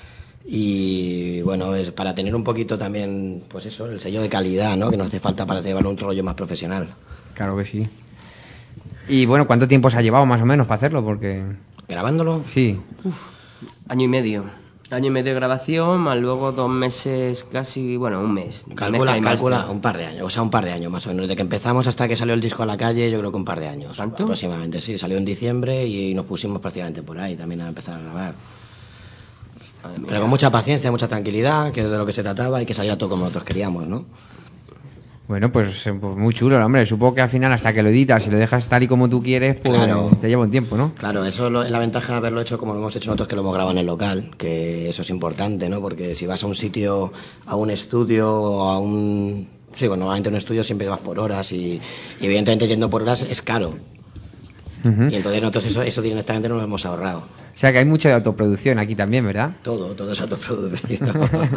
Y bueno, es para tener un poquito también, pues eso, el sello de calidad, ¿no? Que nos hace falta para llevar un rollo más profesional. Claro que sí. Y bueno, ¿cuánto tiempo os ha llevado más o menos para hacerlo? Porque... ¿Grabándolo? Sí. Año y medio. Año y medio de grabación, más luego dos meses casi, bueno, un mes. de mezcla Calcula, y calcula máster. un par de años, o sea, un par de años más o menos. Desde que empezamos hasta que salió el disco a la calle, yo creo que un par de años. ¿Tanto? Aproximadamente, sí. Salió en diciembre y nos pusimos prácticamente por ahí también a empezar a grabar. Madre mía. Pero con mucha paciencia, mucha tranquilidad, que es de lo que se trataba y que saliera todo como nosotros queríamos, ¿no? Bueno, pues, eh, pues muy chulo, hombre. Supongo que al final, hasta que lo editas y lo dejas tal y como tú quieres, pues Claro. te lleva un tiempo, ¿no? Claro, eso es lo- es la ventaja de haberlo hecho como lo hemos hecho nosotros, que lo hemos grabado en el local, que eso es importante, ¿no? Porque si vas a un sitio, a un estudio, o a un... Sí, bueno, normalmente a un estudio siempre vas por horas y, y evidentemente yendo por horas es caro. Ujú. Y entonces nosotros eso, eso directamente nos lo hemos ahorrado. O sea que hay mucho de autoproducción aquí también, ¿verdad? Todo, todo es autoproducido.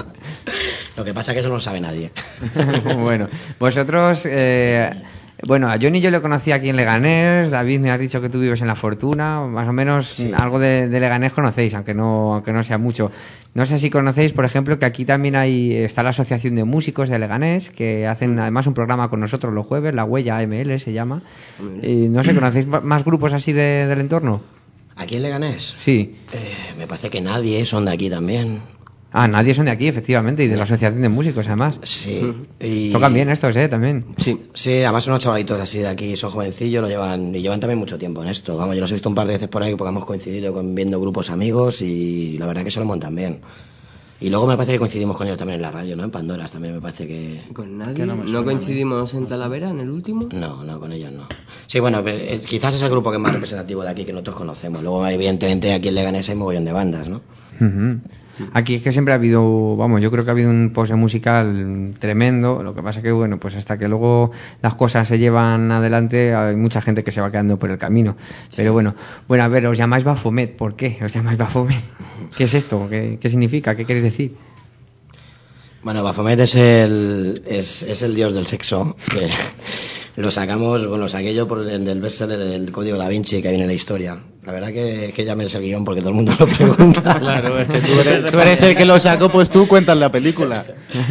Lo que pasa es que eso no lo sabe nadie. Bueno, vosotros... eh, bueno, a Johnny yo lo conocí aquí en Leganés. David, me has dicho que tú vives en La Fortuna. Más o menos Sí. algo de, de Leganés conocéis, aunque no, aunque no sea mucho. No sé si conocéis, por ejemplo, que aquí también hay está la Asociación de Músicos de Leganés, que hacen además un programa con nosotros los jueves, La Huella A M L se llama. Y no sé, ¿conocéis ma- más grupos así de- del entorno? ¿Aquí en Leganés? Sí. Eh, me parece que nadie son de aquí también. Ah, nadie son de aquí, efectivamente, y de la Asociación de Músicos, además. Sí. Y... Tocan bien estos, ¿eh? También. Sí, sí, además son unos chavalitos así de aquí, son jovencillos, lo llevan y llevan también mucho tiempo en esto. Vamos, yo los he visto un par de veces por ahí porque hemos coincidido con, viendo grupos amigos y la verdad que se lo montan bien. Y luego me parece que coincidimos con ellos también en la radio, ¿no? En Pandoras también me parece que... ¿Con nadie? ¿No, ¿No coincidimos en Talavera, en el último? No, no, con ellos no. Sí, bueno, eh, quizás es el grupo que es más representativo de aquí que nosotros conocemos. Luego, evidentemente, aquí en Leganés hay mogollón de bandas, ¿no? Uh-huh. Aquí es que siempre ha habido, vamos, yo creo que ha habido un pose musical tremendo. Lo que pasa que, bueno, pues hasta que luego las cosas se llevan adelante, hay mucha gente que se va quedando por el camino. Sí. Pero bueno, bueno, a ver, os llamáis Baphomet, ¿por qué os llamáis Baphomet? ¿Qué es esto? ¿Qué, qué significa? ¿Qué queréis decir? Bueno, Baphomet es el, es, es el dios del sexo, que lo sacamos, bueno, lo saqué yo por el del bestseller del Código Da Vinci que viene en la historia. La verdad que, que ya me sé el guión porque todo el mundo lo pregunta. Claro, es que tú eres, tú eres el que lo sacó, pues tú cuentas la película.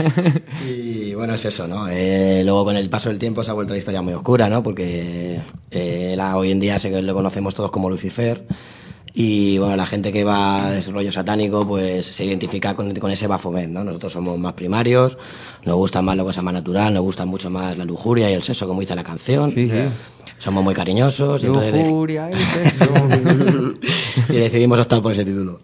Y bueno, es eso, ¿no? Eh, luego con el paso del tiempo se ha vuelto la historia muy oscura, ¿no? Porque eh, la, hoy en día sé que lo conocemos todos como Lucifer. Y bueno, la gente que va a ese rollo satánico pues se identifica con, con ese Baphomet, ¿no? Nosotros somos más primarios, nos gusta más lo que es más natural, nos gusta mucho más la lujuria y el sexo, como dice la canción. Sí, sí. Somos muy cariñosos. Lujuria y sexo. Y decidimos optar por ese título.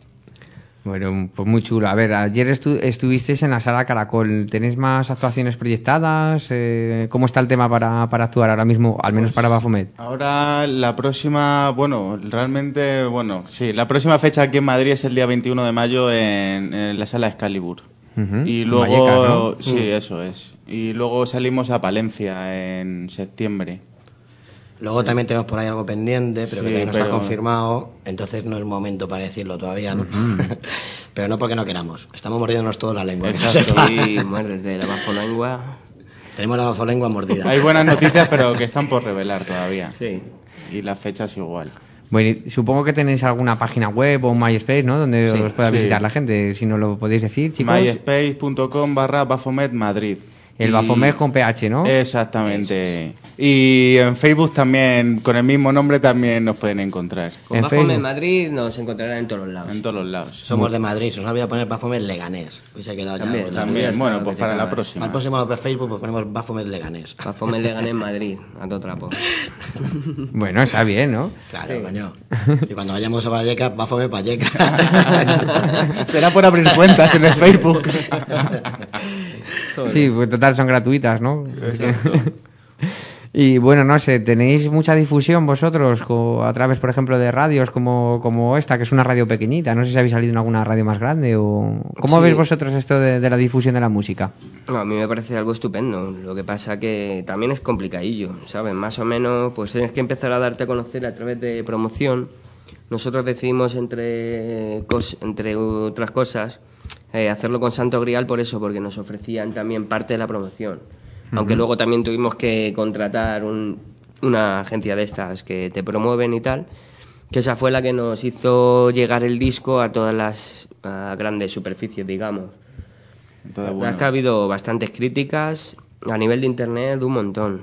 Bueno, pues muy chulo. A ver, ayer estu- estuvisteis en la Sala Caracol. ¿Tenéis más actuaciones proyectadas? Eh, ¿Cómo está el tema para, para actuar ahora mismo, al menos pues para Baphomet? Ahora la próxima, bueno, realmente, bueno, sí, la próxima fecha aquí en Madrid es el día veintiuno de mayo en, en la Sala Excalibur. Uh-huh. Y luego, Vallecas, ¿no? sí, uh. eso es. Y luego salimos a Palencia en septiembre. Luego también tenemos por ahí algo pendiente, pero sí, que todavía no pero... está confirmado, entonces no es momento para decirlo todavía, ¿no? Uh-huh. Pero no porque no queramos, estamos mordiéndonos toda la lengua. Exacto, y muérdete la bafolengua. Tenemos la bafolengua mordida. Hay buenas noticias, pero que están por revelar todavía. Sí. Y las fechas igual. Bueno, y supongo que tenéis alguna página web o un MySpace, ¿no? Donde sí, os pueda sí. visitar la gente, si nos lo podéis decir, chicos. myspace.com barra Baphomet Madrid. El y... Baphomet con P H, ¿no? Exactamente. Es. Y en Facebook también, con el mismo nombre, también nos pueden encontrar. Con Baphomet Madrid nos encontrarán en todos los lados. En todos los lados. Somos de Madrid, se nos ha olvidado poner Baphomet Leganés. Hoy se ha quedado también, ya. También, también. Bueno, pues para la próxima. Al próximo de Facebook pues ponemos Baphomet Leganés. Baphomet Leganés Madrid, a todo trapo. Bueno, está bien, ¿no? Claro, sí. Coño. Y cuando vayamos a Vallecas, Baphomet Vallecas. Será por abrir cuentas en el Facebook. Sí, pues total, son gratuitas, ¿no? Y bueno, no sé, ¿tenéis mucha difusión vosotros a través, por ejemplo, de radios como, como esta, que es una radio pequeñita? No sé si habéis salido en alguna radio más grande o... ¿Cómo sí. veis vosotros esto de, de la difusión de la música? No, a mí me parece algo estupendo. Lo que pasa que también es complicadillo, ¿sabes? Más o menos, pues tienes que empezar a darte a conocer a través de promoción. Nosotros decidimos, entre, cos, entre otras cosas, eh, hacerlo con Santo Grial por eso, porque nos ofrecían también parte de la promoción. Aunque luego también tuvimos que contratar un, una agencia de estas que te promueven y tal, que esa fue la que nos hizo llegar el disco a todas las a grandes superficies, digamos. Entonces, bueno. Es que ha habido bastantes críticas a nivel de internet, un montón.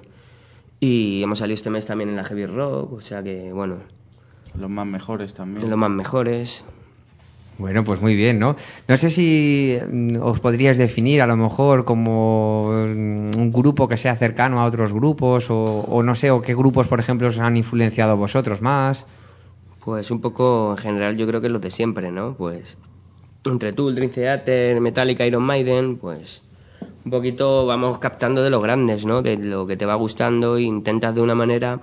Y hemos salido este mes también en la Heavy Rock, o sea que, bueno... Los más mejores también. Los más mejores... Bueno, pues muy bien, ¿no? No sé si os podríais definir a lo mejor como un grupo que sea cercano a otros grupos o, o no sé, o qué grupos, por ejemplo, os han influenciado a vosotros más. Pues un poco, en general, yo creo que los de siempre, ¿no? Pues entre Tool, Dream Theater, Metallica, Iron Maiden, pues un poquito vamos captando de los grandes, ¿no? De lo que te va gustando e intentas de una manera...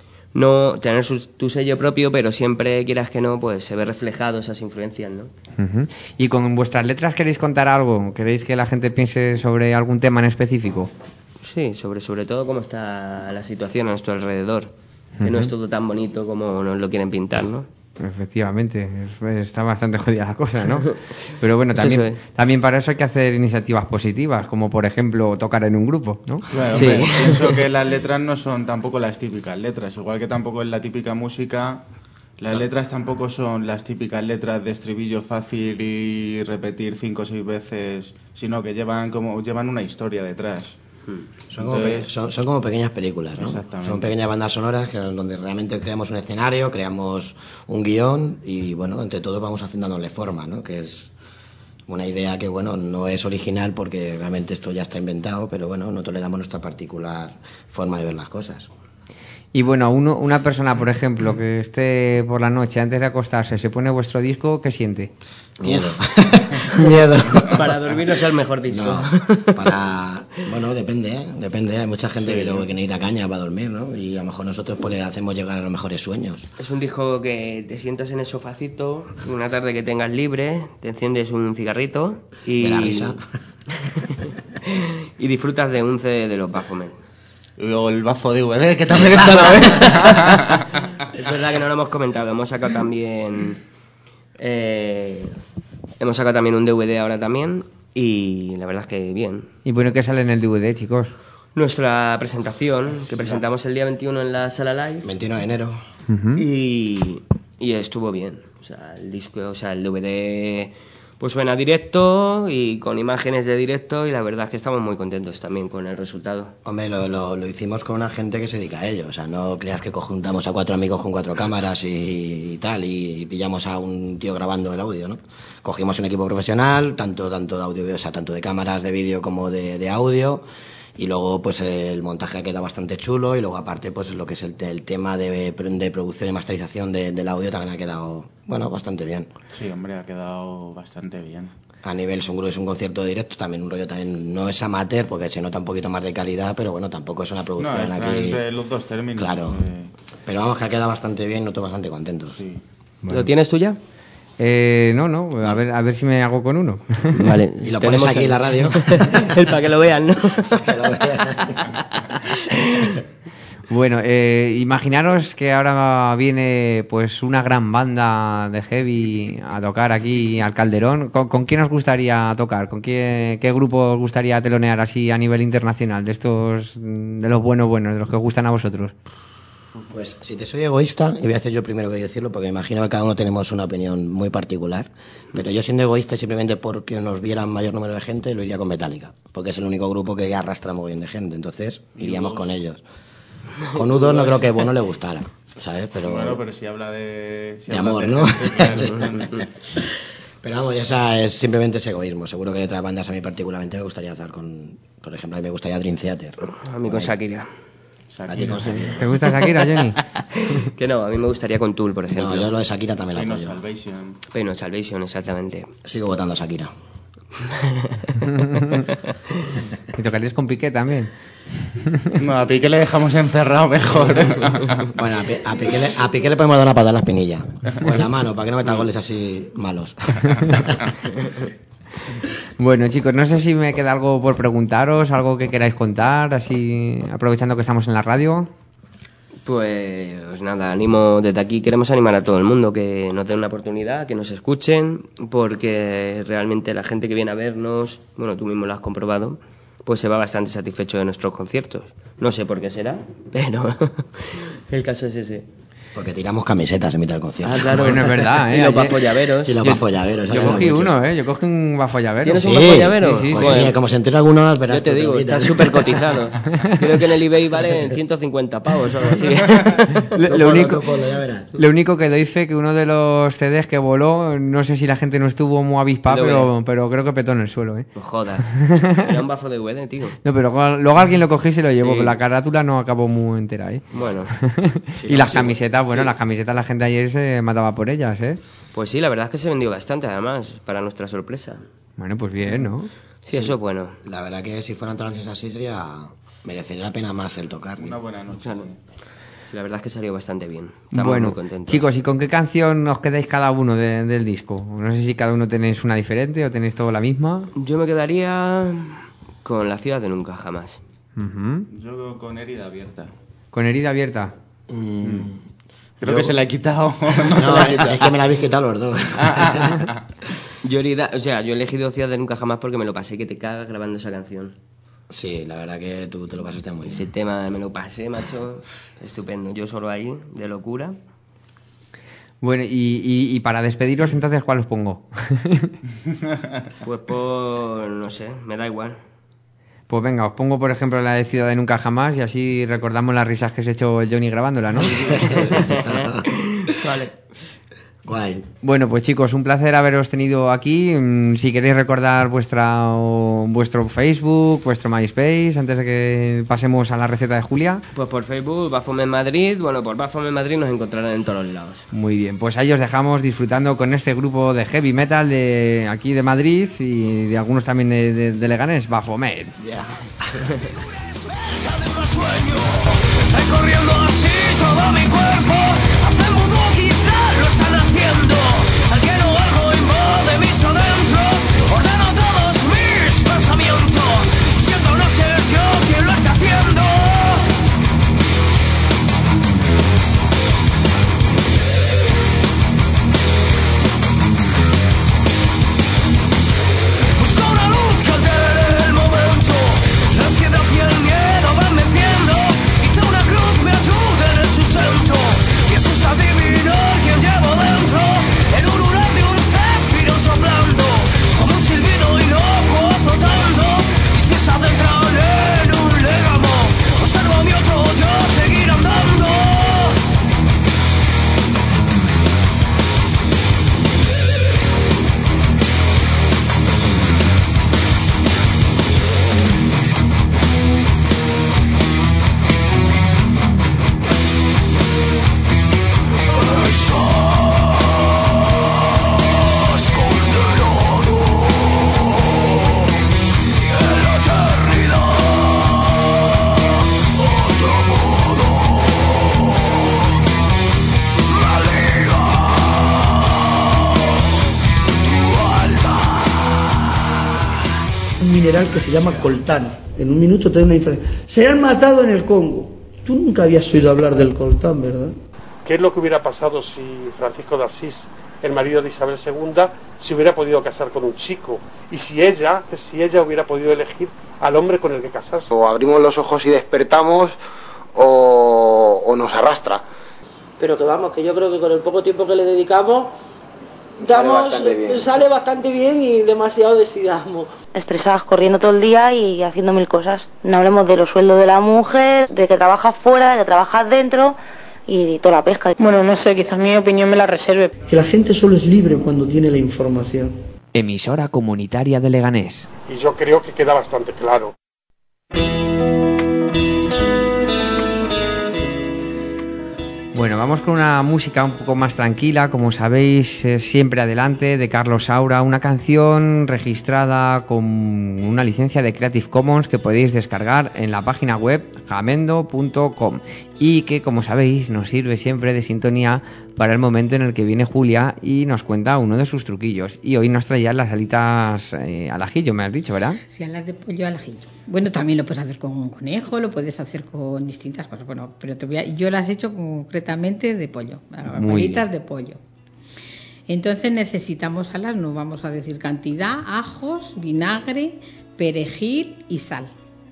no tener su, tu sello propio, pero siempre, quieras que no, pues se ve reflejado esas influencias, ¿no? Uh-huh. ¿Y con vuestras letras queréis contar algo? ¿Queréis que la gente piense sobre algún tema en específico? Sí, sobre, sobre todo cómo está la situación a nuestro alrededor, uh-huh. que no es todo tan bonito como nos lo quieren pintar, ¿no? Efectivamente, está bastante jodida la cosa, ¿no? Pero bueno, también, es eso, ¿eh? También para eso hay que hacer iniciativas positivas, como por ejemplo tocar en un grupo, ¿no? Claro, sí. Hombre, pienso que las letras no son tampoco las típicas letras, igual que tampoco es la típica música, las no. letras tampoco son las típicas letras de estribillo fácil y repetir cinco o seis veces, sino que llevan como llevan una historia detrás. Son como, pe- son, son como pequeñas películas, ¿no? Son pequeñas bandas sonoras que, donde realmente creamos un escenario, creamos un guión y, bueno, entre todos vamos haciendo dándole forma, ¿no? Que es Una idea que, bueno, no es original porque realmente esto ya está inventado, pero bueno, nosotros le damos nuestra particular forma de ver las cosas. Y bueno, uno, una persona, por ejemplo, que esté por la noche antes de acostarse, se pone vuestro disco, ¿qué siente? Miedo. Miedo. Para dormir no es el mejor disco. No, para... Bueno, depende, ¿eh? Depende. Hay mucha gente sí. que luego que necesita caña para dormir, ¿no? Y a lo mejor nosotros pues le hacemos llegar a los mejores sueños. Es un disco que te sientas en el sofacito, una tarde que tengas libre, te enciendes un cigarrito y... De la risa. y disfrutas de un C D de los Baphomet. Y luego el bafo de D V D, que también está a la vez. Es verdad que no lo hemos comentado. Hemos sacado también... Eh, hemos sacado también un D V D ahora también. Y la verdad es que bien. ¿Y bueno, qué sale en el D V D, chicos? Nuestra presentación, que presentamos el día veintiuno en la Sala Live. veintiuno de enero. Uh-huh. Y, y estuvo bien. O sea, el disco, o sea, el D V D... Pues suena directo y con imágenes de directo y la verdad es que estamos muy contentos también con el resultado. Hombre, lo, lo, lo hicimos con una gente que se dedica a ello, o sea, no creas que juntamos a cuatro amigos con cuatro cámaras y, y tal y pillamos a un tío grabando el audio, ¿no? Cogimos un equipo profesional, tanto tanto de audio, o sea, tanto de cámaras de vídeo como de, de audio. Y luego pues el montaje ha quedado bastante chulo y luego aparte pues lo que es el, el tema de, de producción y masterización de, del audio también ha quedado, bueno, bastante bien. Sí, hombre, ha quedado bastante bien. A nivel, es un, es un concierto de directo, también un rollo también, no es amateur porque se nota un poquito más de calidad, pero bueno, tampoco es una producción no, está aquí... entre los dos términos. Claro, eh... pero vamos que ha quedado bastante bien, nosotros bastante contentos. Sí. Bueno. ¿Lo tienes tú ya? Eh, no, no, a ver, a ver si me hago con uno. Vale. Y lo pones aquí el... en la radio. el para que lo vean, ¿no? Para que lo vean. Bueno, eh, imaginaros que ahora viene pues una gran banda de heavy a tocar aquí al Calderón. ¿Con, con quién os gustaría tocar? ¿Con qué, qué grupo os gustaría telonear así a nivel internacional? De estos, de los buenos buenos, de los que os gustan a vosotros. Pues si te soy egoísta, y voy a hacer yo primero que decirlo, porque me imagino que cada uno tenemos una opinión muy particular, pero yo siendo egoísta simplemente porque nos vieran mayor número de gente, lo iría con Metallica, porque es el único grupo que arrastra muy bien de gente, entonces iríamos con ellos. Con U dos no creo que a Bono le gustara, ¿sabes? Pero, bueno, pero si habla de... Si de habla amor, de ¿no? gente, claro. Pero vamos, esa es simplemente ese egoísmo. Seguro que de otras bandas a mí particularmente me gustaría estar con... Por ejemplo, a mí me gustaría Dream Theater. A mí con Shakira. A ti con Shakira. ¿Te gusta Shakira, Jenny? Que no, a mí me gustaría con Tool, por ejemplo. No, yo lo de Shakira también la Pain of apoyo. Salvation. Pain of Salvation, exactamente. Sigo votando a Shakira. ¿Y tocarías con Piqué también? No, a Piqué le dejamos encerrado mejor. Bueno, a, Pi- a, Piqué le, a Piqué le podemos dar una patada en la espinilla. O en la mano, para que no meta goles así malos. Bueno, chicos, no sé si me queda algo por preguntaros, algo que queráis contar, así aprovechando que estamos en la radio. Pues nada, animo desde aquí, queremos animar a todo el mundo que nos den una oportunidad, que nos escuchen, porque realmente la gente que viene a vernos, bueno, tú mismo lo has comprobado, pues se va bastante satisfecho de nuestros conciertos. No sé por qué será, pero el caso es ese. Porque tiramos camisetas en mitad del concierto. Ah, claro. Bueno, es verdad, ¿eh? Y los Ayer- bafollaveros. Y los bafollaveros. Yo cogí uno, ¿eh? Yo cogí un bafollavero. ¿Tienes Sí, un bafollavero? sí, sí, Pues Joder. sí, como se entera algunos, verás. Yo te tú, digo, lo está quitas. súper cotizado. Creo que en el eBay vale ciento cincuenta pavos o algo así. Lo, Tú lo ponlo, único, tú ponlo, ya verás. lo único que doy fe que uno de los C Ds que voló, no sé si la gente no estuvo muy avispada, Doble. pero, pero creo que petó en el suelo, ¿eh? No jodas. Era un bafo de U E D, tío. No, pero luego, luego alguien lo cogió y se lo llevó, Sí. pero la carátula no acabó muy entera, ¿eh? Bueno, Y las camisetas, bueno, las camisetas la gente ayer se mataba por ellas, ¿eh? pues sí, la verdad es que se vendió bastante, además, para nuestra sorpresa. Bueno, pues bien, ¿no? Sí, eso es bueno. La verdad que si fueran trances así sería... Merecería la pena más el tocar. ¿no? Una buena noche. Claro. Sí, la verdad es que salió bastante bien. Estamos Bueno, muy contentos. chicos, ¿y con qué canción os quedáis cada uno de- del disco? No sé si cada uno tenéis una diferente o tenéis todo la misma. Yo me quedaría con La ciudad de nunca jamás. Ujú. Yo con herida abierta. Con herida abierta. Mm, Creo yo- que se la he quitado. No, es que me la habéis quitado los dos. Yo, herida- o sea, yo he elegido Ciudad de nunca jamás porque me lo pasé que te cagas grabando esa canción. Sí, la verdad que tú te lo pasaste muy Ese bien. tema me lo pasé, macho. Estupendo. Yo solo ahí, de locura. Bueno, y, y, y para despediros, entonces, ¿cuál os pongo? Pues por... no sé, me da igual. Pues venga, os pongo, por ejemplo, la de Ciudad de Nunca Jamás y así recordamos las risas que se ha hecho el Johnny grabándola, ¿no? Vale. Guay. Bueno, pues chicos, un placer haberos tenido aquí. Mm, Si queréis recordar vuestra, o- vuestro Facebook, vuestro MySpace, antes de que pasemos a la receta de Julia. Pues por Facebook, Baphomet Madrid. Bueno, por Baphomet Madrid nos encontrarán en todos los lados. Muy bien, pues ahí os dejamos disfrutando con este grupo de heavy metal de aquí de Madrid y de algunos también de, de, de Leganés, Baphomet. Recorriendo así todo mi cuerpo, hace mudo quizá lo están haciendo. Alguien o algo invade mis adentros, ordeno todos mis pensamientos. Siento no ser yo quien lo está haciendo. Busco una luz que altere el momento. La ansiedad y el miedo van venciendo. Hice una cruz, me ayuda en el sustento. Y asusta adivinar quién llevo dentro. En un ural de un céfiro soplando, como un silbido inocuo azotando. Mis pies adentran en un légamo. Observo a mi otro yo seguir andando. Un mineral que se llama coltán. En un minuto te da una diferencia. Se han matado en el Congo. Tú nunca habías oído hablar del coltán, ¿verdad? ¿Qué es lo que hubiera pasado si Francisco de Asís, el marido de Isabel segunda, se hubiera podido casar con un chico? Y si ella, si ella hubiera podido elegir al hombre con el que casarse. O abrimos los ojos y despertamos, o, o nos arrastra. Pero que vamos, que yo creo que con el poco tiempo que le dedicamos, damos, Sale bastante bien. sale bastante bien y demasiado decidamos. Estresadas corriendo todo el día y haciendo mil cosas. No hablemos de los sueldos de la mujer, de que trabajas fuera, de que trabajas dentro y toda la pesca. Bueno, no sé, quizás mi opinión me la reserve. Que la gente solo es libre cuando tiene la información. Emisora comunitaria de Leganés. Y yo creo que queda bastante claro. Bueno, vamos con una música un poco más tranquila, como sabéis, eh, Siempre Adelante, de Carlos Saura, una canción registrada con una licencia de Creative Commons que podéis descargar en la página web jamendo punto com y que, como sabéis, nos sirve siempre de sintonía para el momento en el que viene Julia y nos cuenta uno de sus truquillos. Y hoy nos traía las alitas eh, al ajillo, me has dicho, ¿verdad? Sí, alas de pollo al ajillo. Bueno, también lo puedes hacer con un conejo, lo puedes hacer con distintas cosas. Bueno, pero te voy a, yo las he hecho concretamente de pollo, alitas de pollo. Entonces necesitamos alas, no vamos a decir cantidad, ajos, vinagre, perejil y sal.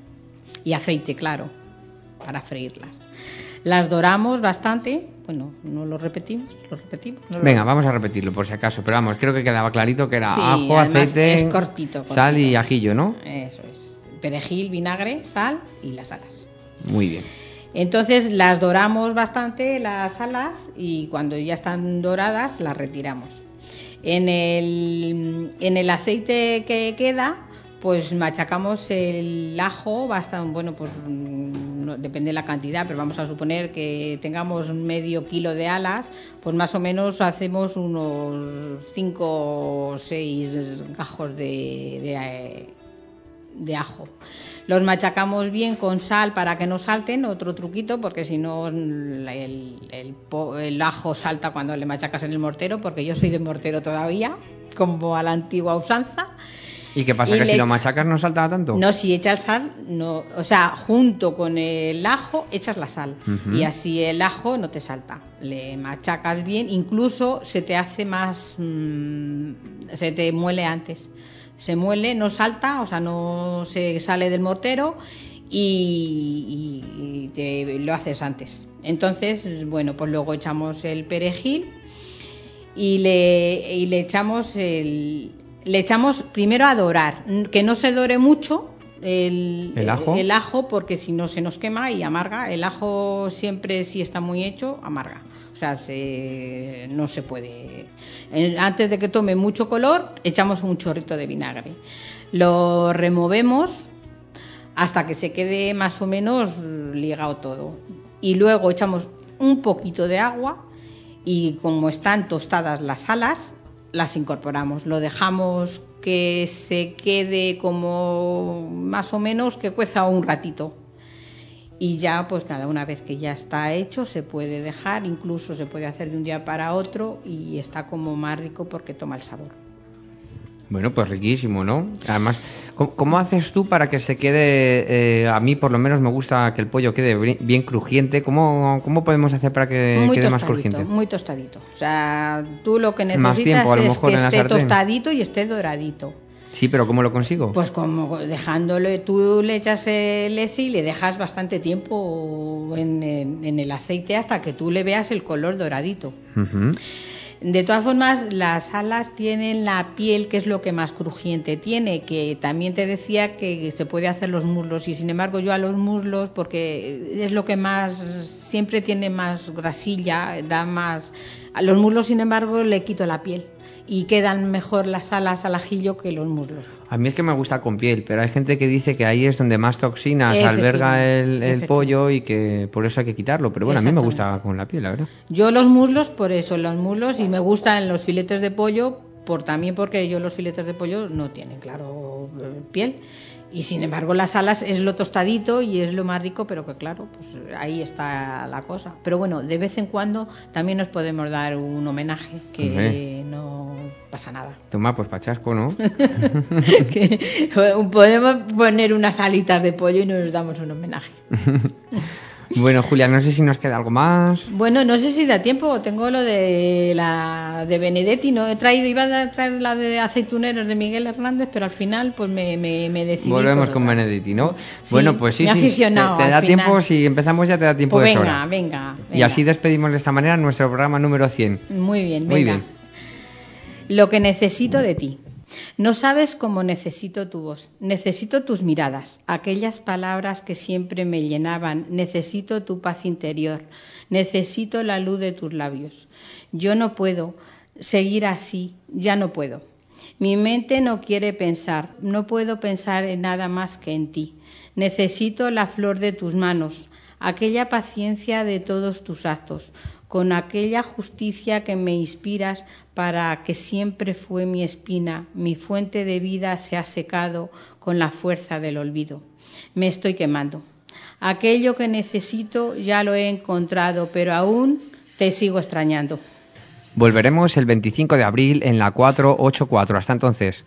Y aceite, claro, para freírlas. Las doramos bastante. Bueno, no lo repetimos, lo repetimos. No lo Venga, repetimos. vamos a repetirlo por si acaso, pero vamos, creo que quedaba clarito que era Sí, ajo, además aceite, es cortito, cortito. sal y ajillo, ¿no? Eso es. Perejil, vinagre, sal y las alas. Muy bien. Entonces las doramos bastante, las alas, y cuando ya están doradas las retiramos. En el, en el aceite que queda, pues machacamos el ajo bastante, bueno, pues no, depende de la cantidad, pero vamos a suponer que tengamos medio kilo de alas, pues más o menos hacemos unos cinco o seis gajos de, de, de ajo. Los machacamos bien con sal para que no salten, otro truquito, porque si no el, el, el ajo salta cuando le machacas en el mortero, porque yo soy de mortero todavía, como a la antigua usanza. ¿Y qué pasa? Y ¿Que si le lo echa- machacas no salta tanto? No, si echas sal, no, o sea, junto con el ajo echas la sal. Ujú. Y así el ajo no te salta. Le machacas bien, incluso se te hace más, mmm, se te muele antes. Se muele, no salta, o sea, no se sale del mortero y, y te, lo haces antes. Entonces, bueno, pues luego echamos el perejil y le, y le echamos el, le echamos primero a dorar, que no se dore mucho el, ¿El ajo? el ajo, porque si no se nos quema y amarga. El ajo siempre, si está muy hecho, amarga. O sea, se, no se puede. Eh, antes de que tome mucho color, echamos un chorrito de vinagre. Lo removemos hasta que se quede más o menos ligado todo. Y luego echamos un poquito de agua y como están tostadas las alas, las incorporamos. Lo dejamos que se quede como más o menos que cueza un ratito. Y ya, pues nada, una vez que ya está hecho, se puede dejar, incluso se puede hacer de un día para otro y está como más rico porque toma el sabor. Bueno, pues riquísimo, ¿no? Además, ¿cómo, cómo haces tú para que se quede, eh, a mí por lo menos me gusta que el pollo quede bien crujiente? ¿Cómo, cómo podemos hacer para que muy quede más tostadito, crujiente? Muy tostadito. O sea, tú lo que necesitas Más tiempo, a lo es mejor, que en la esté sartén. tostadito y esté doradito. Sí, pero ¿cómo lo consigo? Pues como dejándolo, tú le echas el ese y le dejas bastante tiempo en, en, en el aceite hasta que tú le veas el color doradito. Uh-huh. De todas formas, las alas tienen la piel, que es lo que más crujiente tiene, que también te decía que se puede hacer los muslos, y sin embargo yo a los muslos, porque es lo que más, siempre tiene más grasilla, da más... A los muslos, sin embargo, le quito la piel y quedan mejor las alas al ajillo que los muslos. A mí es que me gusta con piel, pero hay gente que dice que ahí es donde más toxinas alberga el, el pollo y que por eso hay que quitarlo. Pero bueno, a mí me gusta con la piel, la verdad. Yo los muslos, por eso, los muslos, y me gustan los filetes de pollo, por también porque yo los filetes de pollo no tienen, claro, piel. Y sin embargo las alas es lo tostadito y es lo más rico, pero que claro, pues ahí está la cosa. Pero bueno, de vez en cuando también nos podemos dar un homenaje, que Hombre. no pasa nada. Toma, pues pachasco, ¿no? que podemos poner unas alitas de pollo y nos damos un homenaje. Bueno, Julia, no sé si nos queda algo más. Bueno, no sé si da tiempo. Tengo lo de la de Benedetti, no he traído, iba a traer la de aceituneros de Miguel Hernández, pero al final pues me, me, me decidí. Volvemos con Benedetti, ¿no? Sí, bueno, pues sí, me he sí. aficionado Te, te da al tiempo, final. si empezamos ya te da tiempo Pues de venga, sobra. venga, venga. Y así despedimos de esta manera nuestro programa número cien. Muy bien, Muy venga. bien. Lo que necesito de ti. No sabes cómo necesito tu voz, necesito tus miradas, aquellas palabras que siempre me llenaban, necesito tu paz interior, necesito la luz de tus labios. Yo no puedo seguir así, ya no puedo. Mi mente no quiere pensar, no puedo pensar en nada más que en ti. Necesito la flor de tus manos, aquella paciencia de todos tus actos, con aquella justicia que me inspiras para que siempre fue mi espina, mi fuente de vida se ha secado con la fuerza del olvido. Me estoy quemando. Aquello que necesito ya lo he encontrado, pero aún te sigo extrañando. Volveremos el veinticinco de abril en la cuatro ochenta y cuatro. Hasta entonces.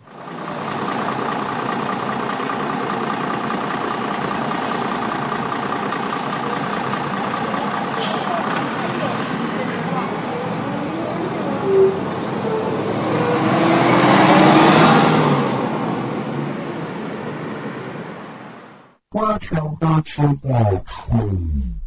cuatro ocho cuatro